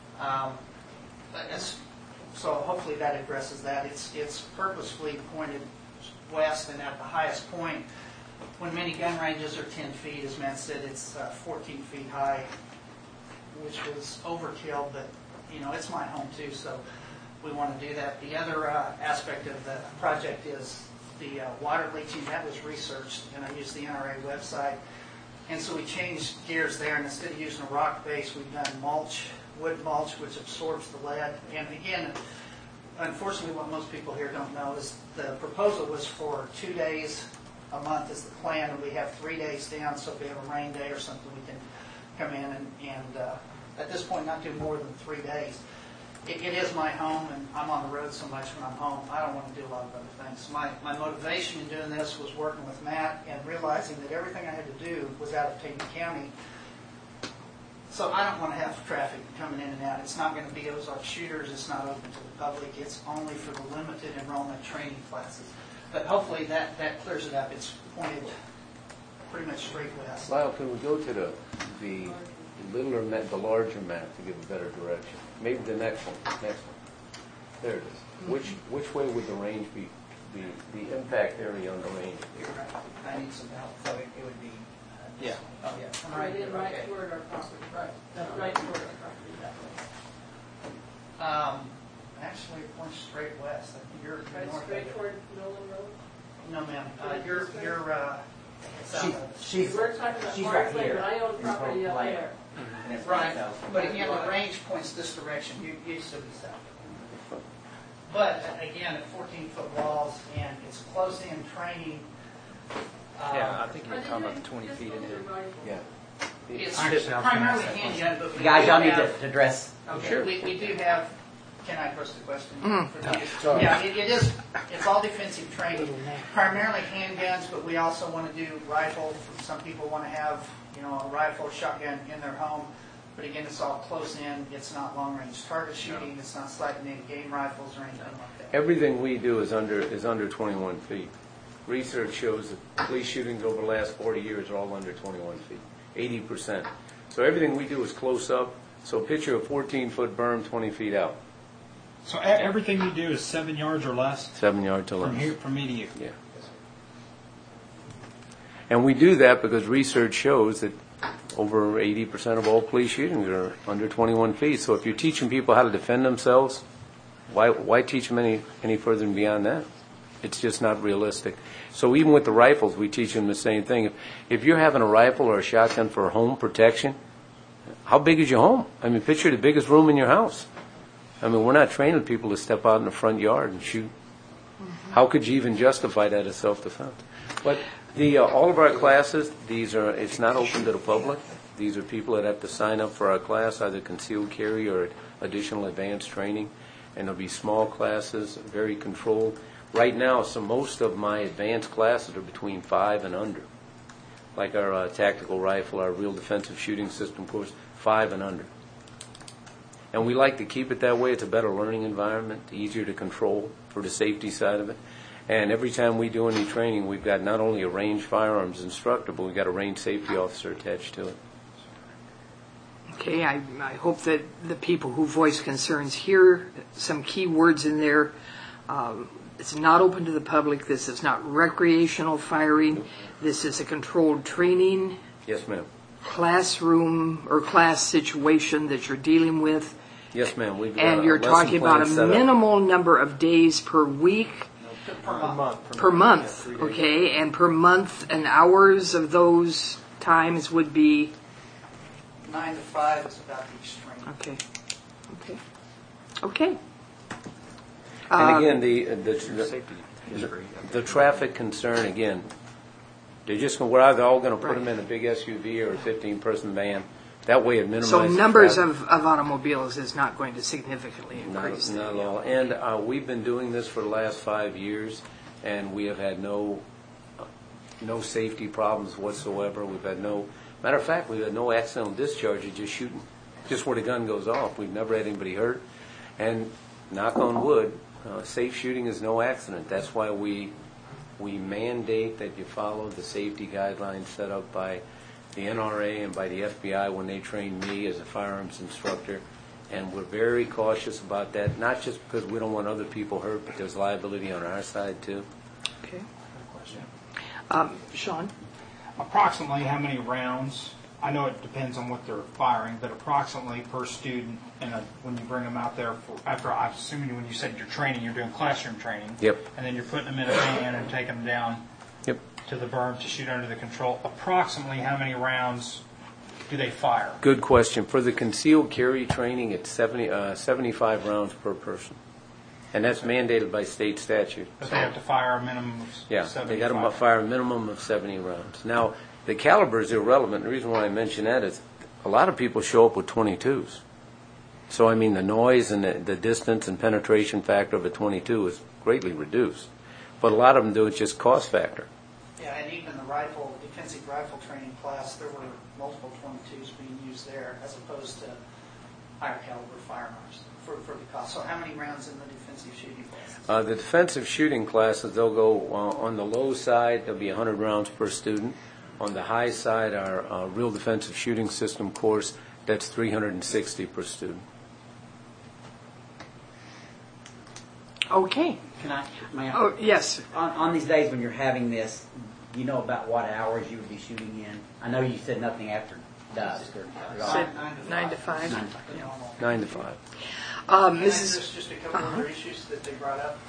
So hopefully that addresses that. It's purposefully pointed west, and at the highest point, when many gun ranges are 10 feet, as Matt said, it's 14 feet high, which was overkill, but it's my home too, so we want to do that. The other aspect of the project is the water leaching. That was researched, and I used the NRA website. And so we changed gears there, and instead of using a rock base, we've done mulch, wood mulch, which absorbs the lead. And again, unfortunately, what most people here don't know is the proposal was for 2 days a month is the plan, and we have 3 days down, so if we have a rain day or something, we can come in and at this point, not do more than 3 days. It is my home, and I'm on the road so much when I'm home. I don't want to do a lot of other things. My motivation in doing this was working with Matt and realizing that everything I had to do was out of Tatum County. So I don't want to have traffic coming in and out. It's not going to be Ozark shooters. It's not open to the public. It's only for the limited enrollment training classes. But hopefully that clears it up. It's pointed pretty much straight west. Lyle, can we go to the littler map, the larger map, to give a better direction? Maybe the next one. There it is. Which way would the range be? The impact area on the range. You're right. I need some help. So it would be. Yeah. Oh yeah. I'm Right in, right okay. toward our property. Right. That's right toward our property that way. Actually, it points straight west. I think you're Right north straight of it. toward Nolan Road. No, ma'am. You're south of it. She's We're talking about right Barnes Lane, here. but I own property up Right. there. And it's Right, south. but again, the range points this direction. You used to be south. But again, at 14-foot walls, and it's close-in training. Yeah, I think you're talking about the 20 feet in there. Yeah. It's Actually, I'll primarily finish that handgun, but we Guys, do y'all need have- to address. Okay, Sure. we do have, can I address the question? Yeah, it's all defensive training, primarily handguns, but we also want to do rifle. Some people want to have, a rifle, shotgun in their home. But again, it's all close in. It's not long-range target shooting. It's not sliding in game rifles or anything like that. Everything we do is under 21 feet. Research shows that police shootings over the last 40 years are all under 21 feet, 80%. So everything we do is close up. So picture a 14-foot berm 20 feet out. So everything you do is 7 yards or less 7 yards to from less. from me to you. Yeah. And we do that because research shows that over 80% of all police shootings are under 21 feet. So if you're teaching people how to defend themselves, why teach them any further than beyond that? It's just not realistic. So even with the rifles, we teach them the same thing. If you're having a rifle or a shotgun for home protection, how big is your home? I mean, picture the biggest room in your house. I mean, we're not training people to step out in the front yard and shoot. How could you even justify that as self-defense? But all of our classes, it's not open to the public. These are people that have to sign up for our class, either concealed carry or additional advanced training. And there'll be small classes, very controlled. Right now, most of my advanced classes are between 5 and under. Like our tactical rifle, our real defensive shooting system course, 5 and under. And we like to keep it that way. It's a better learning environment, easier to control for the safety side of it. And every time we do any training, we've got not only a range firearms instructor, but we've got a range safety officer attached to it. Okay, I hope that the people who voice concerns hear some key words in there. It's not open to the public. This is not recreational firing. This is a controlled training. Yes, ma'am. Classroom or class situation that you're dealing with. Yes, ma'am. We've got And you're talking about a minimal number of days per week. Per month, okay, and per month, and hours of those times would be 9 to 5 is about the extreme. Okay. And again, the traffic concern, again, we're either all going to put them in a big SUV or a 15-person van. That way it minimizes So numbers traffic. of automobiles is not going to significantly increase. Not at all. And we've been doing this for the last 5 years, and we have had no safety problems whatsoever. We've had matter of fact, we've had no accidental discharges, just shooting, just where the gun goes off. We've never had anybody hurt. And knock on wood, safe shooting is no accident. That's why we mandate that you follow the safety guidelines set up by the NRA and by the FBI when they train me as a firearms instructor. And we're very cautious about that, not just because we don't want other people hurt, but there's liability on our side, too. Okay. Sean? Approximately how many rounds? I know it depends on what they're firing, but approximately per student when you bring them out there, after I'm assuming when you said you're training, you're doing classroom training. Yep. And then you're putting them in a van and taking them down to the berm to shoot under the control. Approximately how many rounds do they fire? Good question. For the concealed carry training, it's 75 rounds per person. And that's mandated by state statute. But they have to fire a minimum of 75. They got to fire a minimum of 70 rounds. Now, the caliber is irrelevant. The reason why I mention that is a lot of people show up with 22s. So, I mean, the noise and the distance and penetration factor of a 22 is greatly reduced. But a lot of them do it just cost factor. Yeah, and even the defensive rifle training class, there were multiple 22s being used there as opposed to higher caliber firearms for the cost. So how many rounds in the defensive shooting classes? The defensive shooting classes, they'll go on the low side, there'll be 100 rounds per student. On the high side, our real defensive shooting system course, that's 360 per student. Okay. May I? Oh, yes. On these days when you're having this, do you know about what hours you would be shooting in? I know you said nothing after dusk. Said 9 to 5. 9 to 5. There's just a couple other issues that they brought up.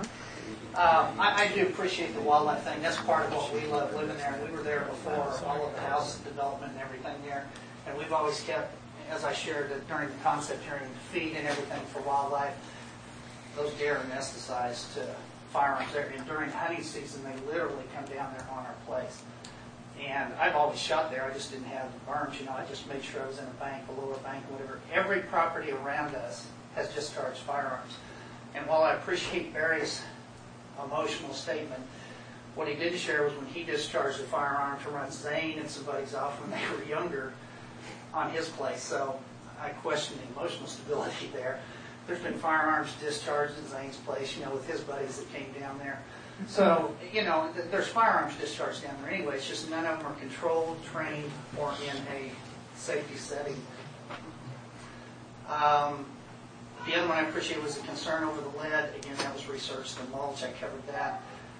I do appreciate the wildlife thing. That's part of what we love living there. We were there before all of the house development and everything there. And we've always kept, as I shared during the concept hearing, feed and everything for wildlife. Those deer are anesthetized to firearms there. And during hunting season, they literally come down there on our place. And I've always shot there. I just didn't have the berms. I just made sure I was in a bank, a lower bank, whatever. Every property around us has discharged firearms. And while I appreciate Barry's emotional statement, what he did share was when he discharged a firearm to run Zane and some buddies off when they were younger on his place. So I question the emotional stability there. There's been firearms discharged at Zane's place, with his buddies that came down there. So, there's firearms discharged down there anyway. It's just none of them are controlled, trained, or in a safety setting. The other one I appreciate was the concern over the lead. Again, that was researched in mulch. I covered that.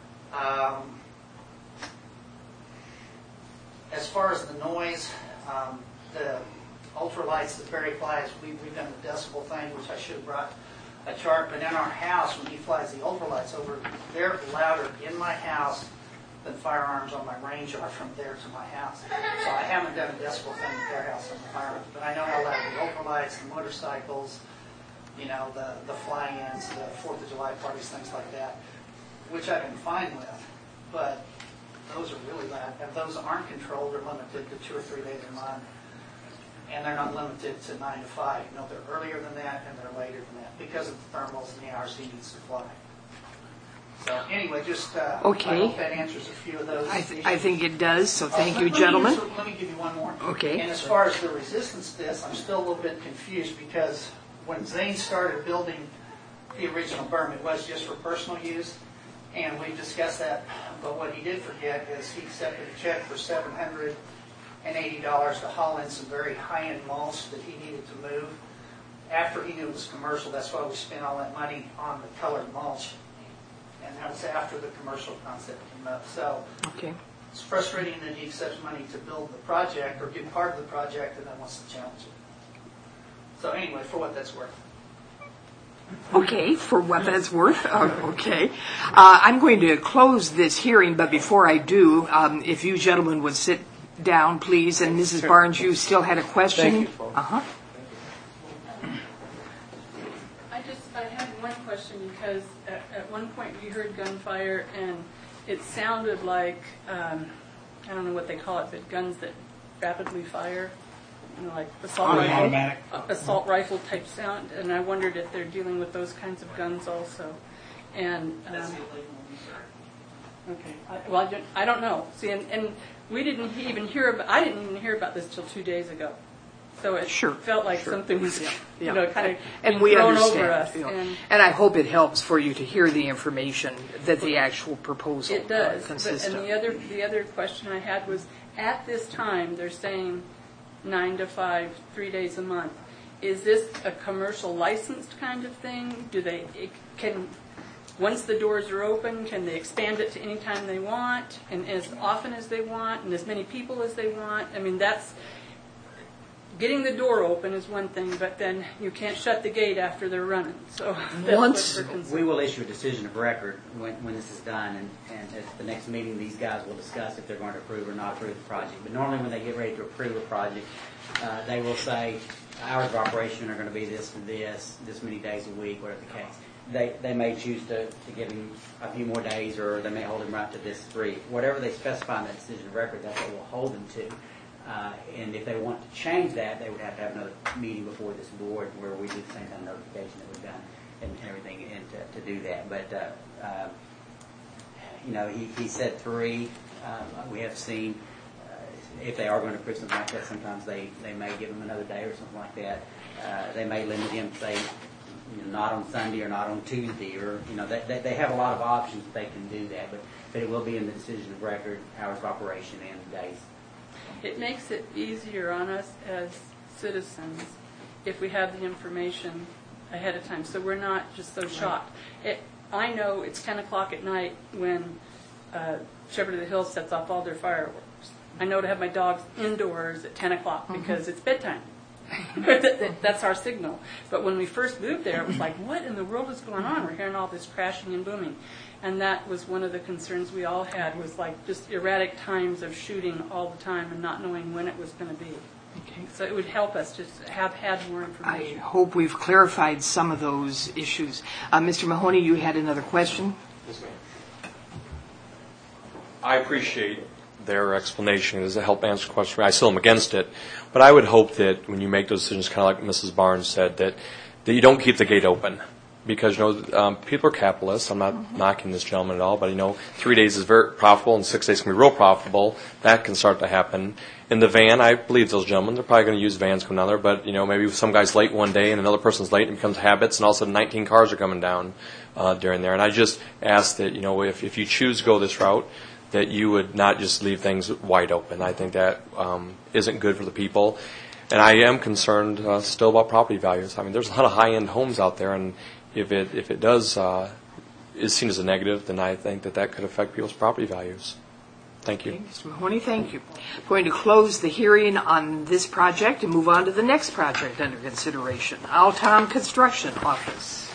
As far as the noise, the ultralights that Barry flies, we've done the decibel thing, which I should have brought a chart. But in our house, when he flies the ultralights over, they're louder in my house than firearms on my range are from there to my house. So I haven't done a decibel thing at their house on the firearms. But I know how loud the ultralights, the motorcycles, the fly-ins, the 4th of July parties, things like that, which I've been fine with. But those are really loud. If those aren't controlled, they're limited to 2 or 3 days a month. And they're not limited to 9 to 5. They're earlier than that and they're later than that because of the thermals and the hours he needs to fly. So anyway, just okay. I hope that answers a few of those. I think it does, so thank you, gentlemen. Let me give you one more. Okay. And as far as the resistance to this, I'm still a little bit confused because when Zane started building the original berm, it was just for personal use, and we discussed that, but what he did forget is he accepted a check for $780 to haul in some very high-end mulch that he needed to move. After he knew it was commercial, that's why we spent all that money on the colored mulch, and that was after the commercial concept came up. So Okay. it's frustrating that he accepts money to build the project or get part of the project and then wants to challenge it. So anyway, for what that's worth. Okay, for what that's worth. Okay. I'm going to close this hearing, but before I do, if you gentlemen would sit down, please. And Mrs. Barnes, you still had a question? Thank you. Uh-huh. I had one question because at one point we heard gunfire and it sounded like, I don't know what they call it, but guns that rapidly fire, you know, like Automatic. assault rifle type sound, and I wondered if they're dealing with those kinds of guns also. And That's the illegal one, sir. okay, I don't know. See, and we didn't even hear about. I didn't even hear about this till 2 days ago. So it felt like something was, you know, kind of and we thrown understand, over us. you know, and I hope it helps for you to hear the information that the actual proposal It does. consists And of. the other question I had was, at this time, they're saying 9 to 5, 3 days a month. Is this a commercial licensed kind of thing? Once the doors are open, can they expand it to any time they want, and as often as they want, and as many people as they want? I mean, getting the door open is one thing, but then you can't shut the gate after they're running. So that's what we're concerned. We will issue a decision of record when this is done, and at the next meeting, these guys will discuss if they're going to approve or not approve the project. But normally when they get ready to approve a project, they will say, hours of operation are going to be this many days a week, whatever the case. They may choose to give him a few more days, or they may hold him right to this 3. Whatever they specify in that decision of record, that's what we'll hold them to. And if they want to change that, they would have to have another meeting before this board where we do the same kind of notification that we've done and everything, and to do that. But, you know, he said 3. We have seen if they are going to approve something like that, sometimes they may give him another day or something like that. They may limit him, say, not on Sunday or not on Tuesday, or, you know, they have a lot of options they can do that. But it will be in the decision of record, hours of operation, and days. It makes it easier on us as citizens if we have the information ahead of time, so we're not just so shocked. I know it's 10 o'clock at night when Shepherd of the Hills sets off all their fireworks. I know to have my dogs indoors at 10 o'clock because it's bedtime. That's our signal. But when we first moved there, it was like, what in the world is going on? We're hearing all this crashing and booming. And that was one of the concerns we all had, was like just erratic times of shooting all the time and not knowing when it was going to be. Okay. So it would help us just have had more I information. hope we've clarified some of those issues. Mr. Mahoney, you had another question? Yes, ma'am. I appreciate their explanation as to help answer the question. I still am against it, but I would hope that when you make those decisions, kind of like Mrs. Barnes said, that you don't keep the gate open. Because, you know, people are capitalists. I'm not knocking this gentleman at all, but, you know, 3 days is very profitable and 6 days can be real profitable. That can start to happen. In the van, I believe those gentlemen, they're probably going to use vans coming down there, but, you know, maybe some guy's late one day and another person's late and it becomes habits, and all of a sudden 19 cars are coming down during there. And I just ask that, you know, if you choose to go this route, that you would not just leave things wide open. I think that isn't good for the people. And I am concerned still about property values. I mean, there's a lot of high-end homes out there, and if it does is seen as a negative, then I think that could affect people's property values. Thank you. Okay, Mr. Mahoney, thank you. I'm going to close the hearing on this project and move on to the next project under consideration. Altom Construction Office.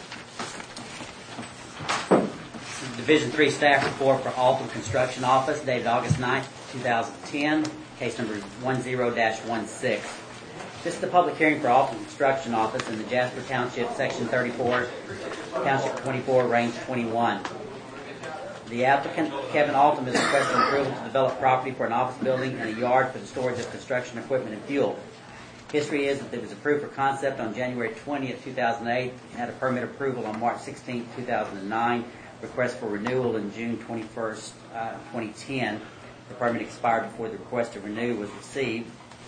Division 3 staff report for Alton Construction Office, dated August 9th, 2010, case number 10-16. This is the public hearing for Alton Construction Office in the Jasper Township, Section 34, Township 24, Range 21. The applicant, Kevin Alton, is requesting approval to develop property for an office building and a yard for the storage of construction equipment and fuel. History is that it was approved for concept on January 20th, 2008, had a permit approval on March 16th, 2009, request for renewal in June 21st, 2010. The permit expired before the request to renew was received.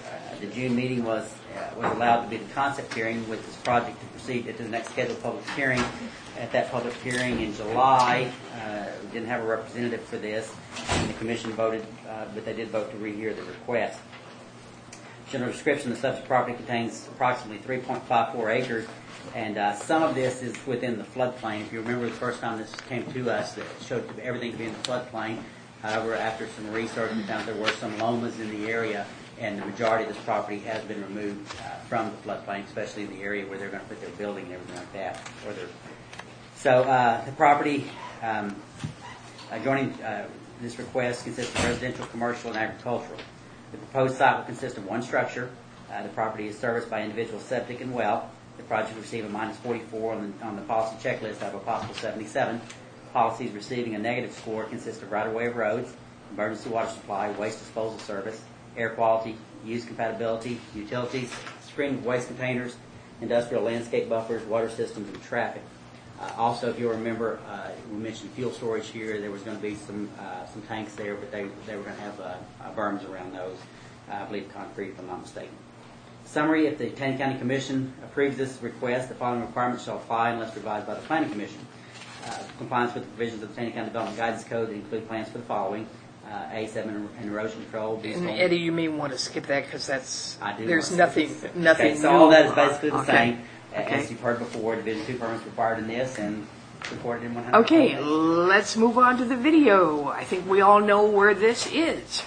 The June meeting was allowed to be the concept hearing with this project to proceed to the next scheduled public hearing. At that public hearing in July, we didn't have a representative for this, and the commission voted, but they did vote to rehear the request. General description: the subject property contains approximately 3.54 acres, and some of this is within the floodplain. If you remember the first time this came to us, it showed everything to be in the floodplain. However, after some research, we found there were some lomas in the area, and the majority of this property has been removed from the floodplain, especially in the area where they're going to put their building and everything like that. So the property adjoining this request consists of residential, commercial, and agricultural. The proposed site will consist of one structure. The property is serviced by individual septic and well. The project will receive a -44 on the policy checklist out of a possible 77. Policies receiving a negative score consist of right-of-way of roads, emergency water supply, waste disposal service, air quality, use compatibility, utilities, spring waste containers, industrial landscape buffers, water systems, and traffic. Also, if you'll remember, we mentioned fuel storage here. There was going to be some tanks there, but they were going to have berms around those. I believe concrete, if I'm not mistaken. Summary: if the Taney County Commission approves this request, the following requirements shall apply unless revised by the Planning Commission. Compliance with the provisions of the Taney County Development Guidance Code include plans for the following: A7 and erosion control. And Eddie, you may want to skip that because there's want to nothing. Okay, so all that is basically the Okay. same. Okay. As you've heard before, Division 2 permits required in this and recorded in 100. Okay, let's move on to the video. I think we all know where this is.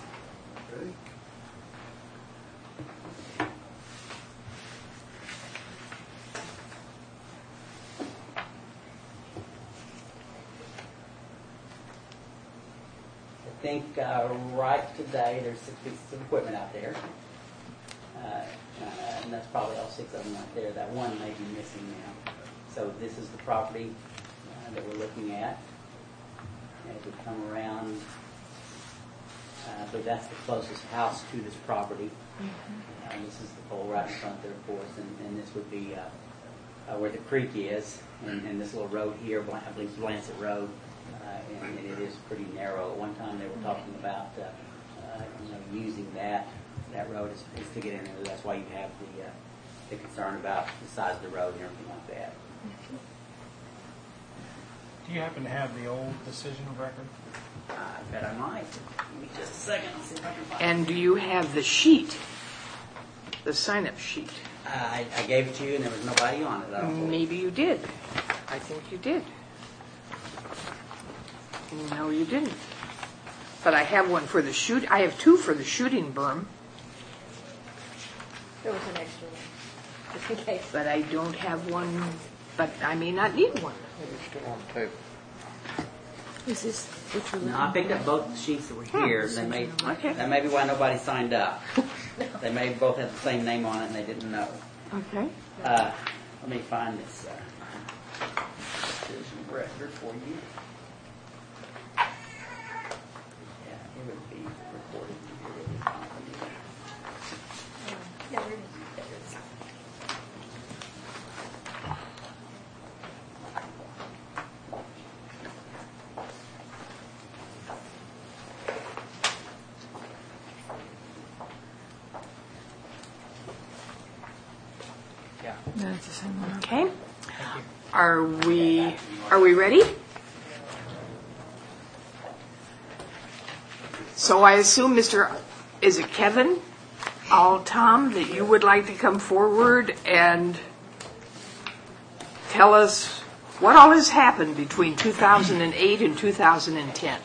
I think right today there's 6 pieces of equipment out there. And that's probably all 6 of them right there. That one may be missing now. So this is the property that we're looking at. As we come around, so that's the closest house to this property. This is the pole right in front there, of course, and this would be where the creek is, and this little road here, I believe is Lancet Road, and it is pretty narrow. At one time they were talking about using that road is to get in there. That's why you have the concern about the size of the road and everything like that. Do you happen to have the old decision of record? I bet I might. Give me just a second. I'll see if I can find And do you have the sheet, the sign-up sheet? I gave it to you and there was nobody on it. I don't believe. Maybe you did. I think you did. No, you didn't. But I have one for the shoot. I have 2 for the shooting berm. There was an extra one, just in case. But I don't have one, but I may not need one. Still on the table. Is this what you're looking No, I picked up both the sheets that were here. Okay. That may be why nobody signed up. They may both have the same name on it and they didn't know. Okay. Let me find this decision of record for you. Yeah, it would be recorded here. Yeah, there it is. There it is. Yeah. That's the same one. Okay. Are we ready? So I assume is it Kevin Tom that you would like to come forward and tell us what all has happened between 2008 and 2010?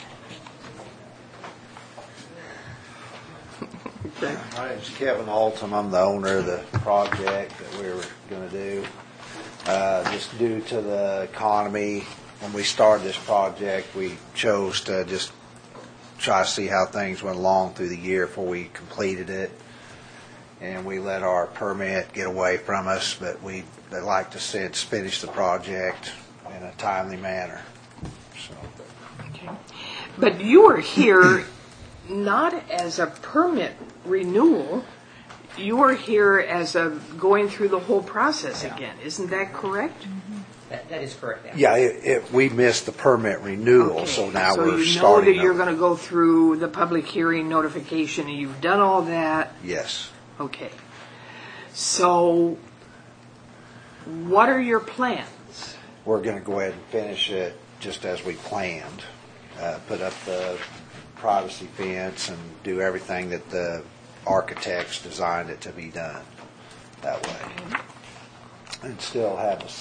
Okay. My name's Kevin Alton. I'm the owner of the project that we were going to do. Just due to the economy, when we started this project, we chose to just try to see how things went along through the year before we completed it. And we let our permit get away from us, but we'd like to see it finish the project in a timely manner. So. Okay. But you were here not as a permit renewal, you were here as a going through the whole process again. Isn't that correct? That is correct. Yeah, we missed the permit renewal, so now So we're you know starting. that you're going to go through the public hearing notification, and you've done all that? Yes. Okay. So what are your plans? We're going to go ahead and finish it just as we planned. Put up the privacy fence and do everything that the architects designed it to be done that way. And still have the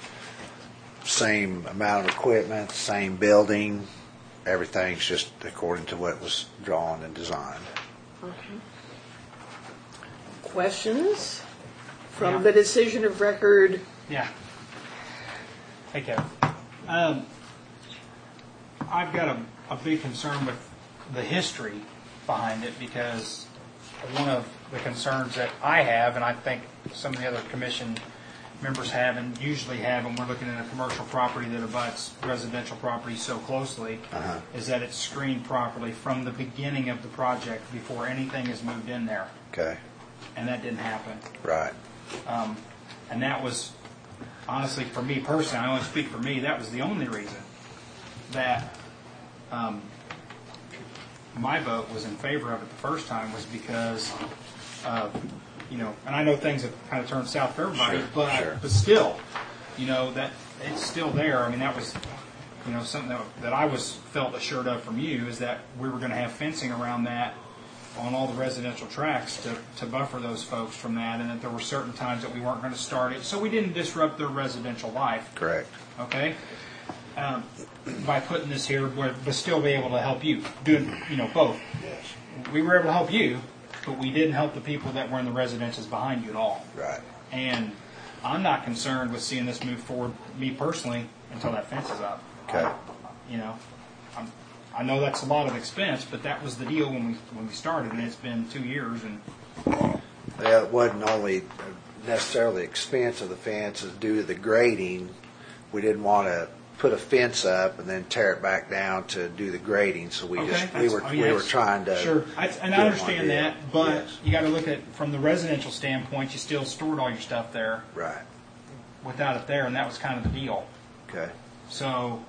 same amount of equipment, same building. Everything's just according to what was drawn and designed. Okay. Questions from the decision of record? Yeah. Hey, Kevin. I've got a big concern with the history behind it, because one of the concerns that I have, and I think some of the other commission members have and usually have when we're looking at a commercial property that abuts residential property so closely, is that it's screened properly from the beginning of the project before anything is moved in there. Okay. And that didn't happen. Right. And that was, honestly, for me personally, I only speak for me, that was the only reason that my vote was in favor of it the first time, was because of, and I know things have kind of turned south for everybody, but still, that it's still there. I mean, that was, something that I felt assured of from you, is that we were going to have fencing around that on all the residential tracks to buffer those folks from that, and that there were certain times that we weren't going to start it, so we didn't disrupt their residential life. Correct. Okay? By putting this here, but still be able to help you, doing, both. Yes. We were able to help you, but we didn't help the people that were in the residences behind you at all. Right. And I'm not concerned with seeing this move forward, me personally, until that fence is up. Okay. I know that's a lot of expense, but that was the deal when we started, and it's been 2 years. And it wasn't only necessarily expense of the fence, is due to the grading. We didn't want to put a fence up and then tear it back down to do the grading, so we were trying to. Sure, and I understand that, but you got to look at from the residential standpoint. You still stored all your stuff there, right? Without it there, and that was kind of the deal. Okay. So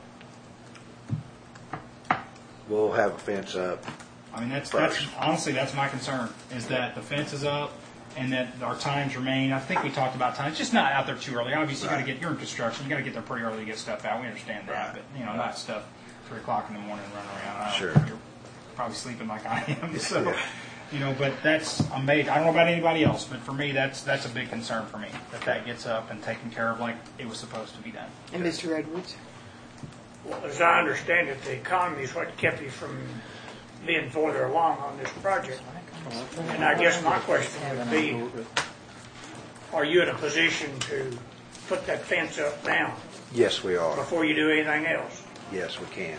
we'll have a fence up. I mean, that's honestly that's my concern, is that the fence is up and that our times remain. I think we talked about times, just not out there too early. Obviously, you're in construction. You got to get there pretty early to get stuff out. We understand that, but not stuff 3 o'clock in the morning and run around. Sure. You're probably sleeping like I am. So, but I'm made. I don't know about anybody else, but for me, that's a big concern for me, that gets up and taken care of like it was supposed to be done. And Mr. Edwards? Well, as I understand it, the economy is what kept you from being further along on this project. And I guess my question would be, are you in a position to put that fence up now? Yes, we are. Before you do anything else? Yes, we can.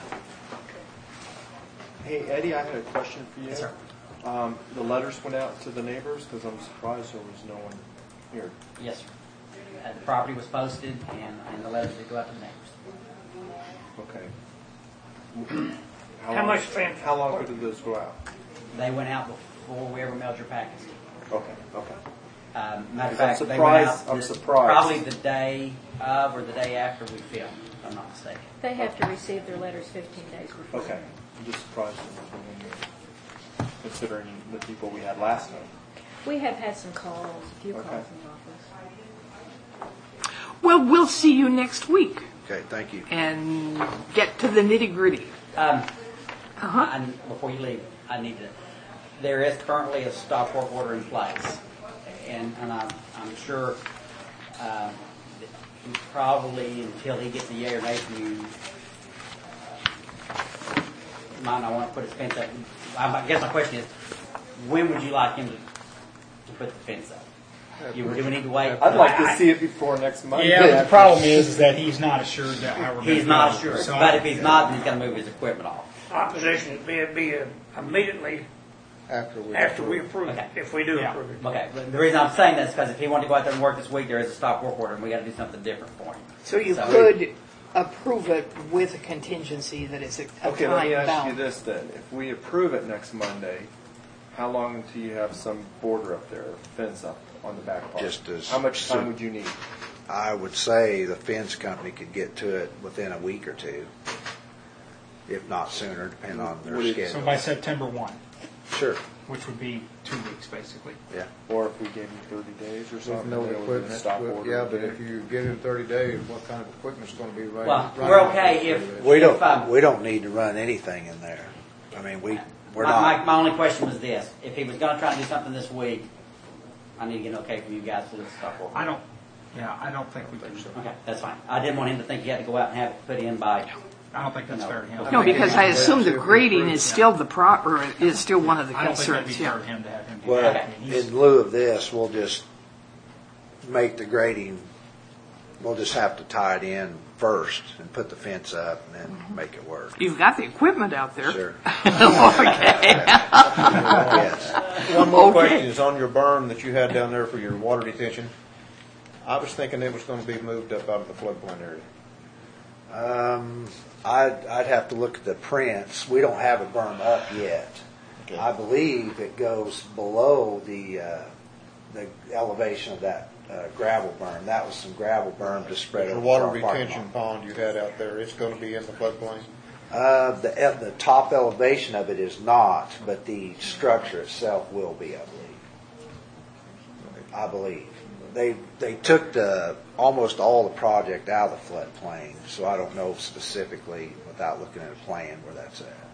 Hey, Eddie, I had a question for you. Yes, sir. The letters went out to the neighbors, because I'm surprised there was no one here. Yes, sir. The property was posted, and the letters did go out to the neighbors. Okay. How much fence? How long ago did those go out? They went out before we ever mailed your packets. Okay. Matter of fact, they went out probably the day of or the day after we filmed, if I'm not mistaken. They have to receive their letters 15 days before. Okay. I'm just surprised there was no one here, considering the people we had last time. We have had some calls, a few calls in the office. Well, we'll see you next week. Okay, thank you. And get to the nitty-gritty. Before you leave, there is currently a stop work order in place, and I'm sure he probably, until he gets a yea or nay from you, might not want to put his fence up. I guess my question is, when would you like him to put the fence up? Do we need to wait? I'd like to see it before next Monday. Yeah, but the problem is that he's not assured that how we're going to do it. He's not assured, but if he's not, then he's got to move his equipment off. My position would be immediately after we approve it, if we do approve it. Okay, the reason I'm saying that is because if he wanted to go out there and work this week, there is a stop work order, and we got to do something different for him. So you could approve it with a contingency that is a time bound. Okay, let me ask you this then. If we approve it next Monday, how long until you have some border up there, fence up on the back part? Just as how much time would you need? I would say the fence company could get to it within a week or two, if not sooner, depending on their schedule. So by September 1, Sure. which would be 2 weeks, basically. Yeah. Or if we gave them 30 days or With something. no they would equipment, stop ordering yeah, but again. if you get in 30 days, what kind of equipment's going to be right? Well, right we're now? okay if We don't need to run anything in there. I mean, we're not. My only question was this: if he was going to try to do something this week, I need to get an okay from you guys to stop working. I don't think we can. Okay, that's fine. I didn't want him to think he had to go out and have it put in by. I don't think that's fair to him. No, because I assume the grading is still is still one of the I don't think that'd concerns. be fair Yeah. to him to have him do Well, that. I mean, he's- in lieu of this, we'll just make the grading, we'll just have to tie it in first and put the fence up and then make it work. You've got the equipment out there. Sure. Okay. Yes. One more Okay. question is on your berm that you had down there for your water detention. I was thinking it was going to be moved up out of the floodplain area. I'd have to look at the prints. We don't have a berm up yet. Okay. I believe it goes below the elevation of that gravel berm. That was some gravel berm just spread The over water our parking retention lot. pond you had out there, it's going to be in the floodplain? The top elevation of it is not, but the structure itself will be, I believe. They took almost all the project out of the floodplain, so I don't know specifically, without looking at a plan, where that's at.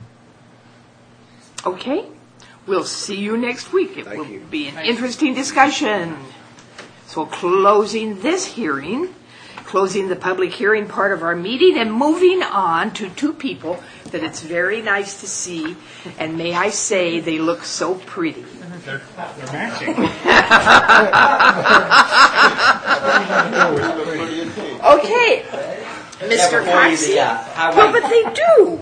Okay. We'll see you next week. It Thank will you. be an interesting discussion. So closing this hearing, closing the public hearing part of our meeting, and moving on to two people that it's very nice to see. And may I say, they look so pretty. They're matching. Okay. Mr. before you, Coxey. the, highway- Well, but they do.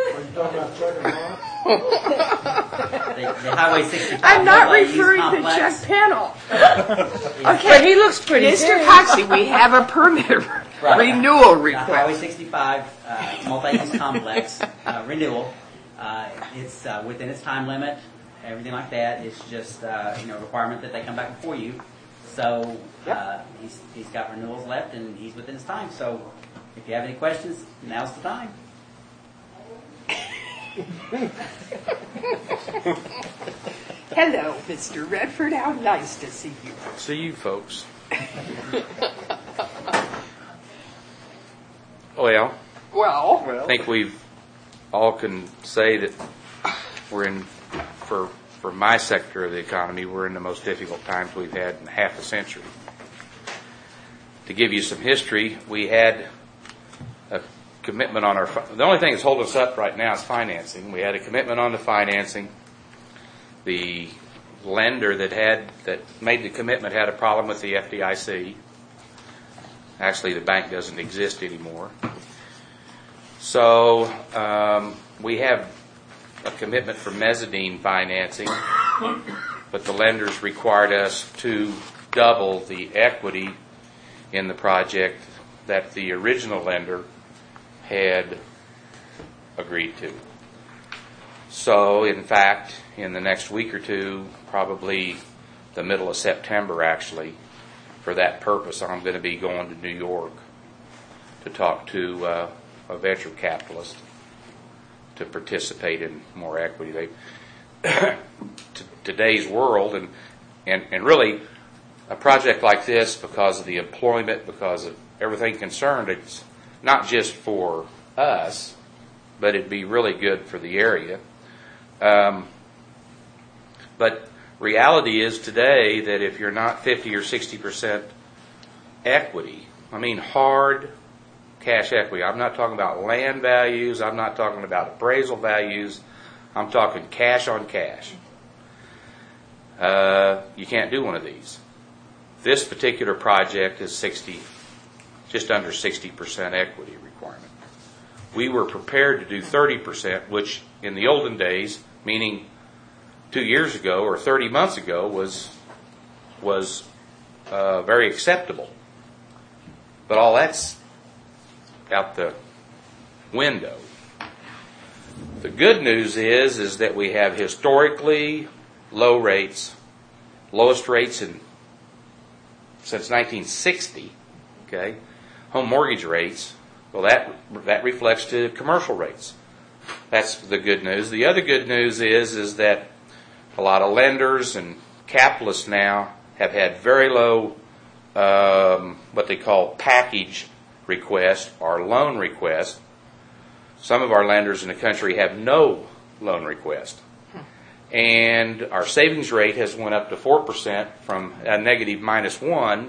The Highway 65. I'm not multi-use referring to complex. Chuck Pennell. Okay. But he looks pretty Mr. too. Coxey, we have a permit Right. renewal The Highway request. 65 multi-use complex renewal. It's within its time limit, everything like that. It's just requirement that they come back before you. So he's got renewals left, and he's within his time. So if you have any questions, now's the time. Hello, Mr. Redford. How nice to see you. See you folks. Well, Well, I think we've all can say that we're in, for my sector of the economy, we're in the most difficult times we've had in half a century. To give you some history, we had a commitment on our, the only thing that's holding us up right now is financing. We had a commitment on the financing. The lender that made the commitment had a problem with the FDIC. Actually, the bank doesn't exist anymore. So we have a commitment for mezzanine financing, but the lenders required us to double the equity in the project that the original lender had agreed to. So, in fact, in the next week or two, probably the middle of September actually, for that purpose, I'm going to be going to New York to talk to a venture capitalist to participate in more equity. Today's world, and really a project like this, because of the employment, because of everything concerned, it's not just for us, but it'd be really good for the area. But reality is today that if you're not 50 or 60% equity, I mean hard cash equity, I'm not talking about land values, I'm not talking about appraisal values, I'm talking cash on cash. You can't do one of these. This particular project is just under 60% equity requirement. We were prepared to do 30%, which in the olden days, meaning 2 years ago or 30 months ago, was very acceptable. But all that's out the window. The good news is that we have historically low rates, lowest rates since 1960, Okay? Home mortgage rates, well, that reflects to commercial rates. That's the good news. The other good news is that a lot of lenders and capitalists now have had very low what they call package requests or loan requests. Some of our lenders in the country have no loan request. And our savings rate has went up to 4% from a negative -1,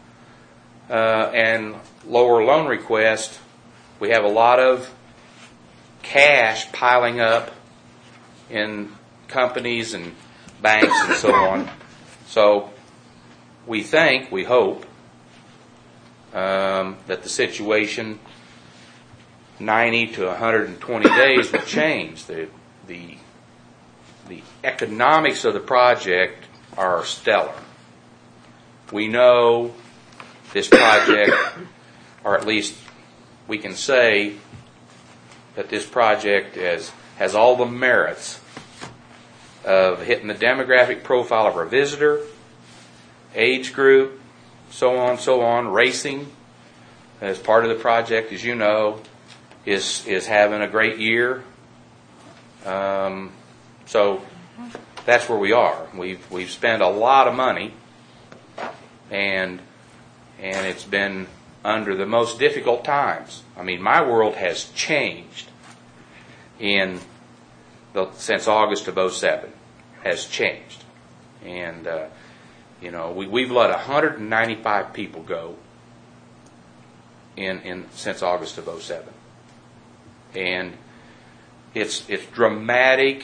and lower loan request. We have a lot of cash piling up in companies and banks and so on. So we hope that the situation 90 to 120 days will change. The economics of the project are stellar. We know this project, or at least we can say that this project has all the merits of hitting the demographic profile of our visitor, age group, so on. Racing, as part of the project, as you know, is having a great year. So that's where we are. We've spent a lot of money, and it's been under the most difficult times. I mean, my world has changed since August of 2007. Has changed, and we've let 195 people go since August of 2007, and it's dramatic.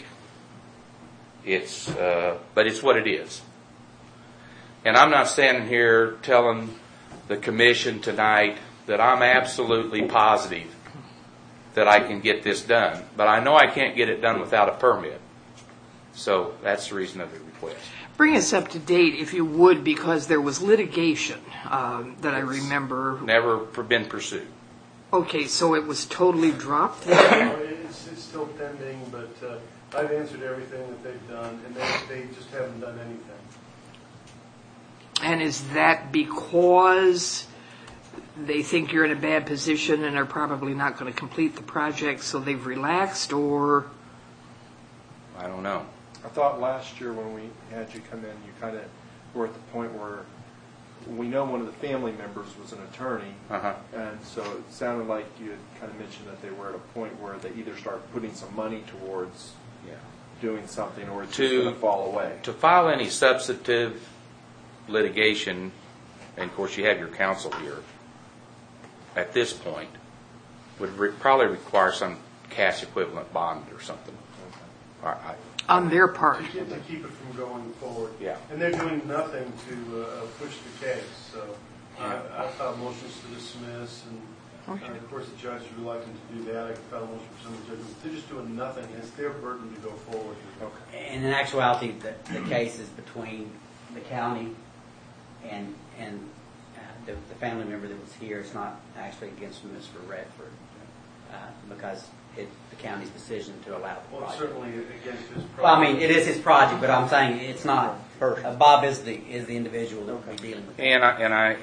But it's what it is. And I'm not standing here telling the commission tonight that I'm absolutely positive that I can get this done. But I know I can't get it done without a permit. So that's the reason of the request. Bring us up to date, if you would, because there was litigation that I remember. Never been pursued. Okay, so it was totally dropped then? It's still pending, but I've answered everything that they've done, and they just haven't done anything. And is that because they think you're in a bad position and are probably not going to complete the project, so they've relaxed, or? I don't know. I thought last year when we had you come in, you kind of were at the point where we know one of the family members was an attorney, and so it sounded like you had kind of mentioned that they were at a point where they either start putting some money towards doing something, or it's just going to fall away. To file any substantive litigation, and of course you have your counsel here, at this point, would probably require some cash equivalent bond or something. On their part. To keep it from going forward. Yeah. And they're doing nothing to push the case. So I filed motions to dismiss, and of course the judge is reluctant to do that. I can file a motion for summary judgment. They're just doing nothing. It's their burden to go forward. Okay. And in actuality, the case is between the county and the family member that was here. It's not actually against Mr. Redford because the county's decision to allow the project. Well, certainly against his project. Well, I mean, it is his project, but I'm saying it's not. Bob is the individual that will be dealing with it. And I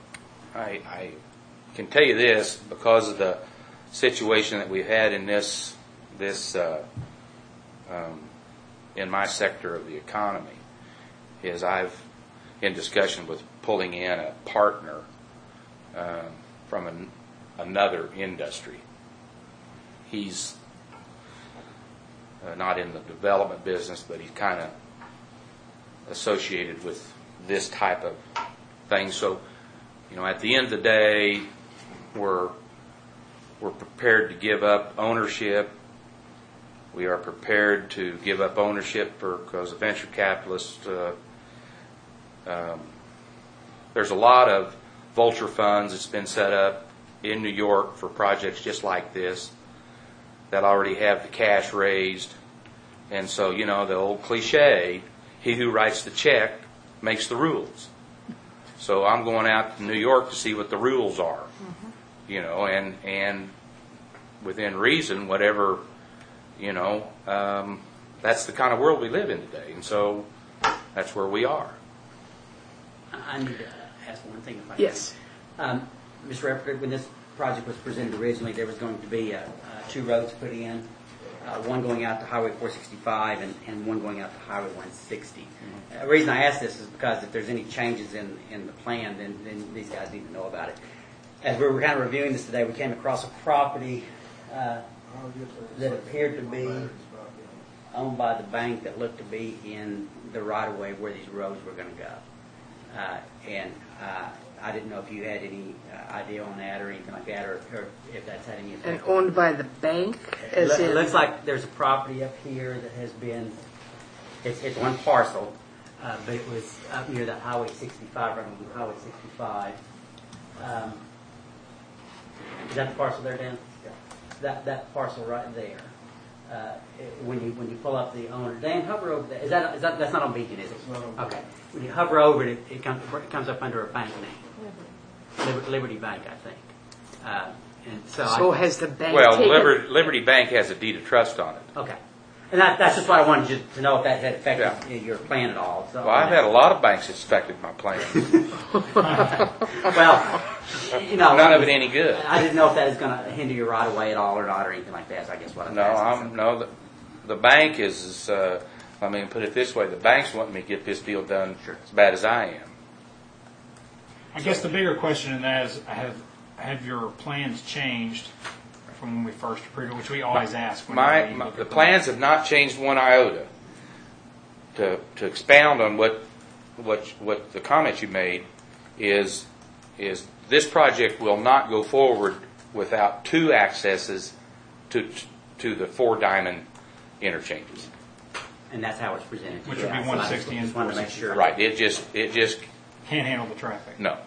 can tell you this, because of the situation that we've had in this in my sector of the economy, is I've in discussion with pulling in a partner from another industry. He's not in the development business, but he's kind of associated with this type of thing. So, at the end of the day, we're prepared to give up ownership. We are prepared to give up ownership because of venture capitalists. There's a lot of vulture funds that's been set up in New York for projects just like this that already have the cash raised. And so, the old cliche, he who writes the check makes the rules. So I'm going out to New York to see what the rules are, and within reason, whatever, that's the kind of world we live in today. And so that's where we are. I need to ask one thing if I can. Yes. Mr. Redford, when this project was presented originally, there was going to be 2 roads put in, one going out to Highway 465 and one going out to Highway 160. The reason I ask this is because if there's any changes in the plan, then these guys need to know about it. As we were kind of reviewing this today, we came across a property that appeared to be owned by the bank that looked to be in the right-of-way where these roads were going to go. And I didn't know if you had any idea on that or anything like that, or if that's had any effect. And owned by the bank? It looks like there's a property up here that has been, it's one parcel, but it was up near that Highway 65, running through Highway 65. Is that the parcel there, Dan? That parcel right there. When you pull up the owner, Dan, hover over that. That's not on Beacon, is it? Okay. When you hover over it, it comes up under a bank name, Liberty Bank, I think. And so has the bank? Well, Liberty Bank has a deed of trust on it. Okay. And that's just why I wanted you to know if that had affected your plan at all. So, well, I've had a lot of banks that's affected my plan. Well, none of it any good. I didn't know if that is going to hinder your right of way at all or not, or anything like that. So I guess what I'm asking. No. The bank is. I mean, put it this way: the bank's wanting me to get this deal done as bad as I am. I guess the bigger question in that is, have your plans changed from when we first approved it, which we always ask. The plans have not changed one iota. To expound on what the comments you made is this project will not go forward without 2 accesses to the 4 diamond interchanges. And that's how it's presented. Which would be 160 and 460. Sure. Right. It just can't handle the traffic. No.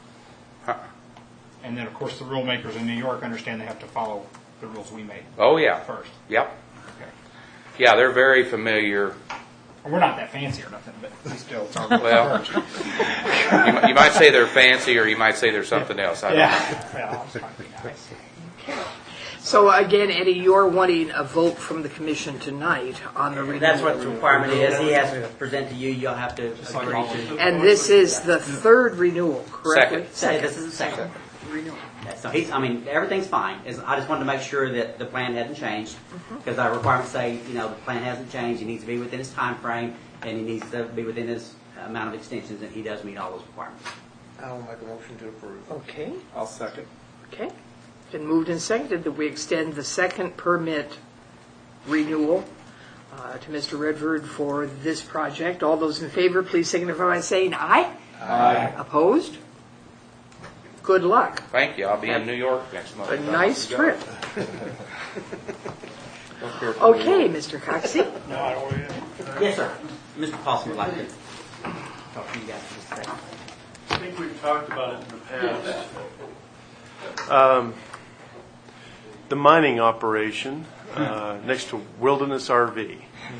And then, of course, the rule makers in New York understand they have to follow the rules we made. Oh, yeah. First. Yep. Okay. Yeah, they're very familiar. We're not that fancy or nothing, but we still talk well, you might say they're fancy, or you might say they're something else. I don't know. Well, I was trying to be nice. So again, Eddie, you're wanting a vote from the commission tonight on the renewal. That's what the requirement is. He has to present to you. You'll have to agree to. And this is the 3rd renewal, correctly? Second. This is the second renewal. Yeah, so everything's fine. I just wanted to make sure that the plan hadn't changed, because our requirements say, the plan hasn't changed. He needs to be within his time frame, and he needs to be within his amount of extensions, and he does meet all those requirements. I'll make a motion to approve. Okay. I'll second. Okay. Been moved and seconded that we extend the second permit renewal to Mr. Redford for this project. All those in favor, please signify by saying aye. Aye. Opposed? Good luck. Thank you. I'll be in New York next month. A nice trip. Okay, Mr. Coxey. Yes, sir. Mr. Paulson would like to talk to you guys for just a second. I think we've talked about it in the past. The mining operation next to Wilderness RV.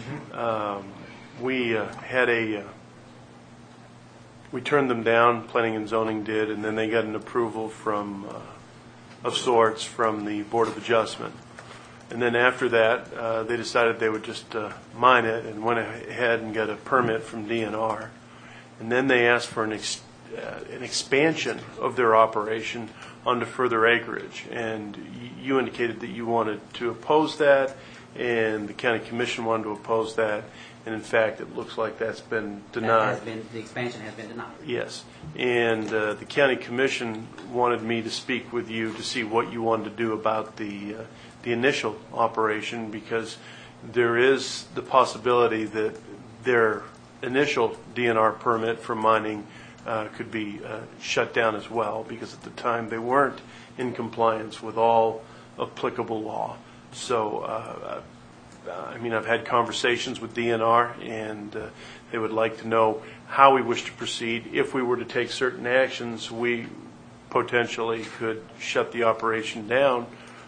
We turned them down, planning and zoning did, and then they got an approval of sorts from the Board of Adjustment. And then after that, they decided they would just mine it, and went ahead and got a permit from DNR. And then they asked for an expansion of their operation onto further acreage. And you indicated that you wanted to oppose that, and the county commission wanted to oppose that. And in fact, it looks like that's been denied. The expansion has been denied. Yes. And the county commission wanted me to speak with you to see what you wanted to do about the initial operation, because there is the possibility that their initial DNR permit for mining could be shut down as well, because at the time they weren't in compliance with all applicable law. So I've had conversations with DNR, and they would like to know how we wish to proceed. If we were to take certain actions, we potentially could shut the operation down.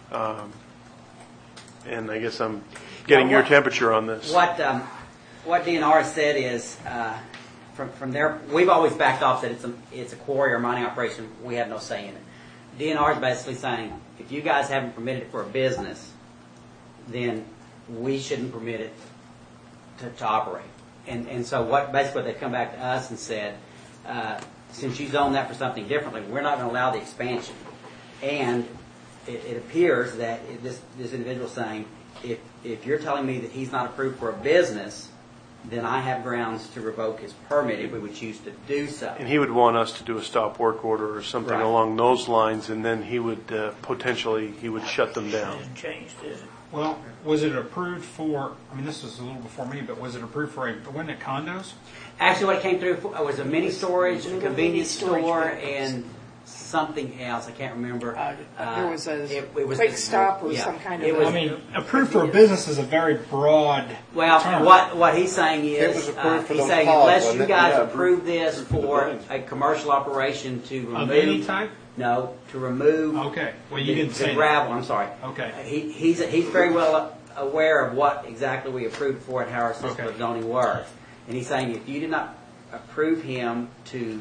And I guess I'm getting your temperature on this. What DNR said is, from there, we've always backed off that it's a quarry or mining operation. We have no say in it. DNR is basically saying, if you guys haven't permitted it for a business, then we shouldn't permit it to operate. And so basically what they've come back to us and said, since you zone that for something differently, we're not going to allow the expansion. And it appears that this individual is saying, if you're telling me that he's not approved for a business, then I have grounds to revoke his permit if we would choose to do so. And he would want us to do a stop work order or something Right. along those lines, and then he would potentially shut them down. Changed, is it? Well, was it approved for, I mean, this was a little before me, but was it approved for wasn't it condos? Actually, what it came through for was a mini storage, a convenience store, and something else. I can't remember. There was a it was quick stop or yeah. some kind It of. was- I mean, approved for a business is a very broad Well, term. what he's saying It was is, approved for he's those saying pods, unless wasn't you it? guys Yeah, approve this for a commercial operation to remove. Of any type? No, to remove. Okay. Well, you didn't the say that. gravel. I'm sorry. Okay. He's very well aware of what exactly we approved for and how our system of zoning works, and he's saying if you did not approve him to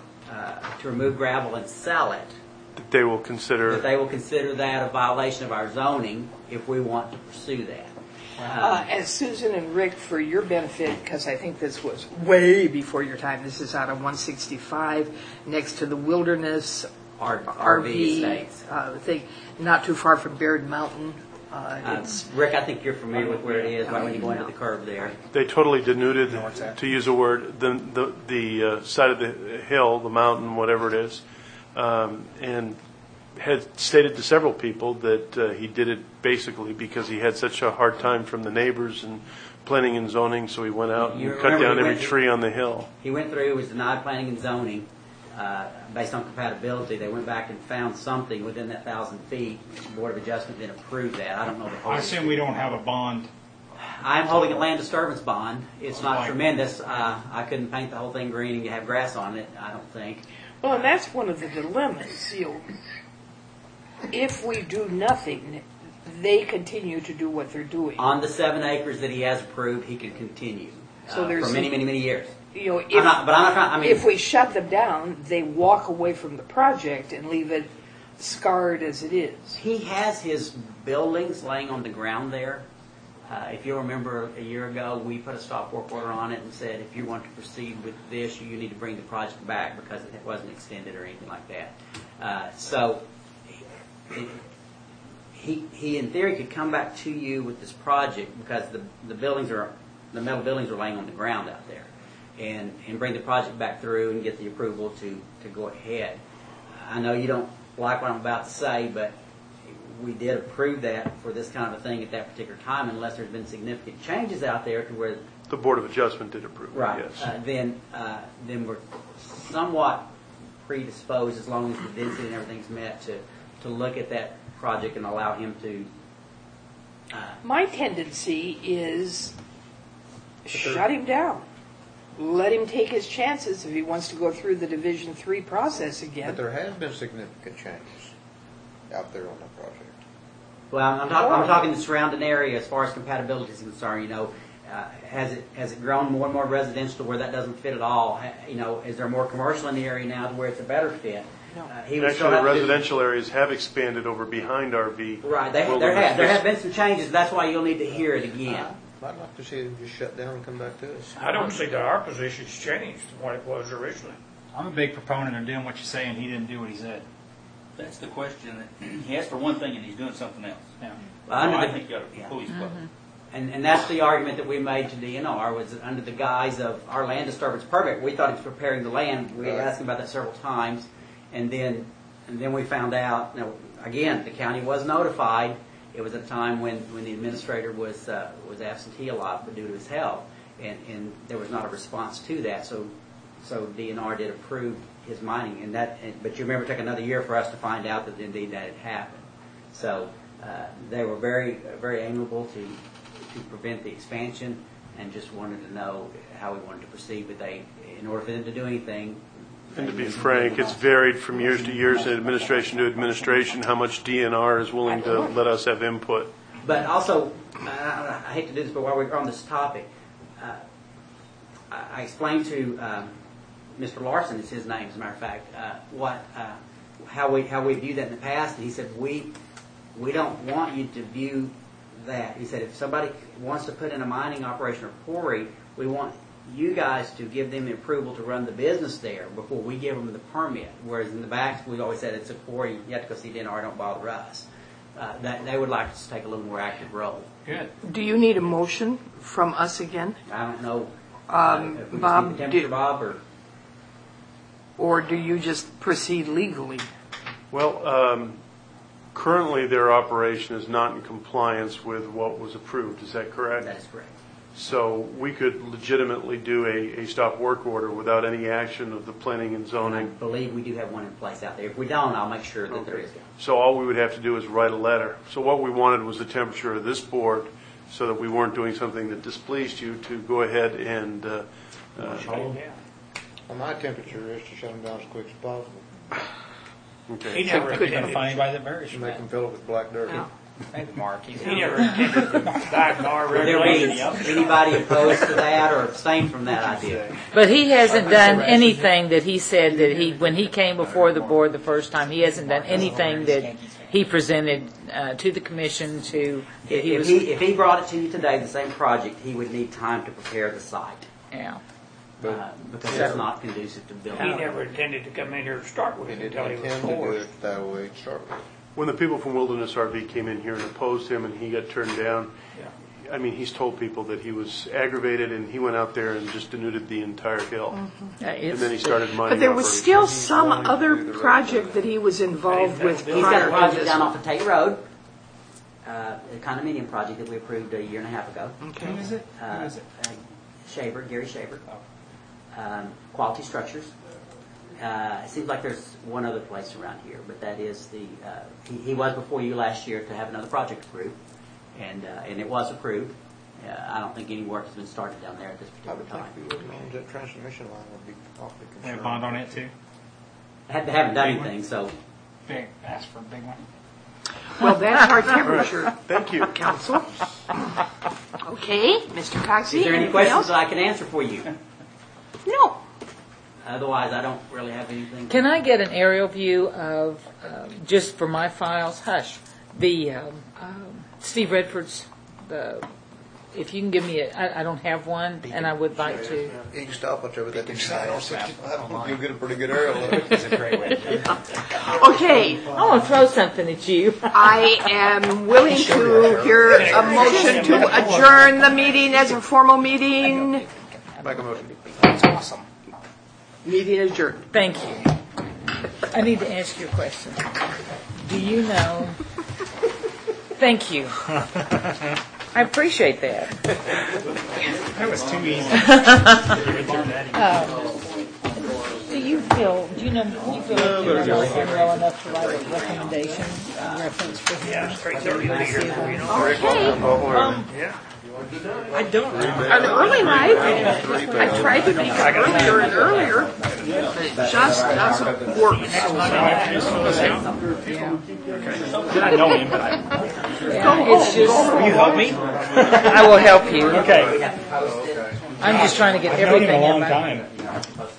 remove gravel and sell it, That they will consider. that they will consider that a violation of our zoning if we want to pursue that. And Susan and Rick, for your benefit, because I think this was way before your time, this is out of 165 next to the Wilderness RV estates. Thing, not too far from Baird Mountain. Rick, I think you're familiar with where it is, right when you go into the curve there. They totally denuded, to use a word, the side of the hill, the mountain, whatever it is, and had stated to several people that he did it basically because he had such a hard time from the neighbors and planning and zoning, so he went out and cut down every tree on the hill. He went through, was denied planning and zoning based on compatibility. They went back and found something within that 1,000 feet. The Board of Adjustment didn't approve that. I don't know the whole. I assume we don't have a bond. I'm holding a land disturbance bond. It's not Right. tremendous. I couldn't paint the whole thing green and have grass on it, I don't think. Well, and that's one of the dilemmas. If we do nothing, they continue to do what they're doing. On the 7 acres that he has approved, he can continue So there's for many, many, many years. If, I'm not trying. I mean, if we shut them down, they walk away from the project and leave it scarred as it is. he has his buildings laying on the ground there. If you'll remember, a year ago, we put a stop work order on it and said, if you want to proceed with this, you need to bring the project back because it wasn't extended or anything like that. So he, in theory, could come back to you with this project because the metal buildings are laying on the ground out there, and bring the project back through and get the approval to go ahead. I know you don't like what I'm about to say, but we did approve that for this kind of a thing at that particular time, unless there's been significant changes out there to where. The Board of Adjustment did approve it, Right. yes. Then we're somewhat predisposed, as long as the density and everything's met, to look at that project and allow him to. My tendency is shut him down. Let him take his chances if he wants to go through the Division 3 process again. But there has been significant changes out there on the project. Well, I'm talking the surrounding area as far as compatibility is concerned. Has it grown more and more residential to where that doesn't fit at all? Is there more commercial in the area now to where it's a better fit? He would still Actually, the have to do- residential areas have expanded over behind RV. Right, there have been some changes. That's why you'll need to hear it again. I'd like to see them just shut down and come back to us. I don't see that our position's changed from what it was originally. I'm a big proponent of doing what you say, and he didn't do what he said. That's the question. He asked for one thing and he's doing something else. Yeah. I think you got to pull his butt. And that's the argument that we made to DNR, was that under the guise of our land disturbance permit, we thought he was preparing the land. We were asking about that several times, and then we found out. Again, the county was notified. It was at a time when the administrator was absentee a lot, but due to his health, and there was not a response to that. So DNR did approve his mining, but you remember it took another year for us to find out that indeed that had happened. So they were very, very amiable to prevent the expansion, and just wanted to know how we wanted to proceed. But in order for them to do anything. And to be frank, it's varied from years to years and administration to administration how much DNR is willing to let us have input. But also, I hate to do this, but while we're on this topic, I explained to Mr. Larson, is his name, as a matter of fact, how we viewed that in the past, and he said we don't want you to view that. He said if somebody wants to put in a mining operation or quarry, we want you guys to give them the approval to run the business there before we give them the permit. Whereas in the back, we always said it's a quarry, you have to go see DNR, don't bother us. They would like us to take a little more active role. Good. Do you need a motion from us again? I don't know. If we Bob, just need the temperature, Bob, or do you just proceed legally? Well, currently their operation is not in compliance with what was approved. Is that correct? That is correct. So we could legitimately do a stop work order without any action of the planning and zoning. I believe we do have one in place out there. If we don't, I'll make sure that there is one. So all we would have to do is write a letter. So what we wanted was the temperature of this board, so that we weren't doing something that displeased you, to go ahead and... Well, my temperature is to shut them down as quick as possible. Okay. He never intended to find anybody that varies. Make them fill it with black dirt. Thanks, Mark. He never intended to back our Would there be regulations. anybody opposed to that or abstain from that idea? But he hasn't done anything that he said that when he came before the board the first time, he hasn't done anything that he presented to the commission to. If he brought it to you today, the same project, he would need time to prepare the site. Yeah. Because it's not conducive to building. He never intended to come in here to start with until he was forced. That way to start with. When the people from Wilderness RV came in here and opposed him and he got turned down, I mean, he's told people that he was aggravated and he went out there and just denuded the entire hill. And then he stared mining. But there was still some other project that he was involved with. He's got a project down off of Tate Road, a condominium project that we approved a year and a half ago. Okay. Who is it? Gary Shaver. Quality Structures. It seems like there's one other place around here, but that is he was before you last year to have another project approved, and it was approved. I don't think any work has been started down there at this particular time. That transmission line would be awfully concerned. They have a bond on it too? They haven't done anything, so. Ask for a big one. Well, that's our temperature. Thank you, Council. Okay, Mr. Coxey. Is there any anything questions else? that I can answer for you? No. Otherwise, I don't really have anything. Can I get an aerial view of, just for my files, the Steve Redford's, if you can give me I don't have one, and I would like to. You can stop up there with that big sign on 65. You'll get a pretty good aerial of it. It's a great way to do it. Okay. I want to throw something at you. I am willing to hear a motion to adjourn the meeting as a formal meeting. Make a motion. That's awesome. Meeting adjourned. Thank you. I need to ask you a question. Do you know? Thank you. I appreciate that. That was too easy. Do you feel you're well enough to write a recommendation reference for him? Yeah, straight to the leader, you know. Okay. I don't. An early night. I tried to make it earlier and earlier, but it just doesn't work. Did I know him? But It's just. will you help me? I will help you. Okay. I'm just trying to get I've known him everything a in long my. time.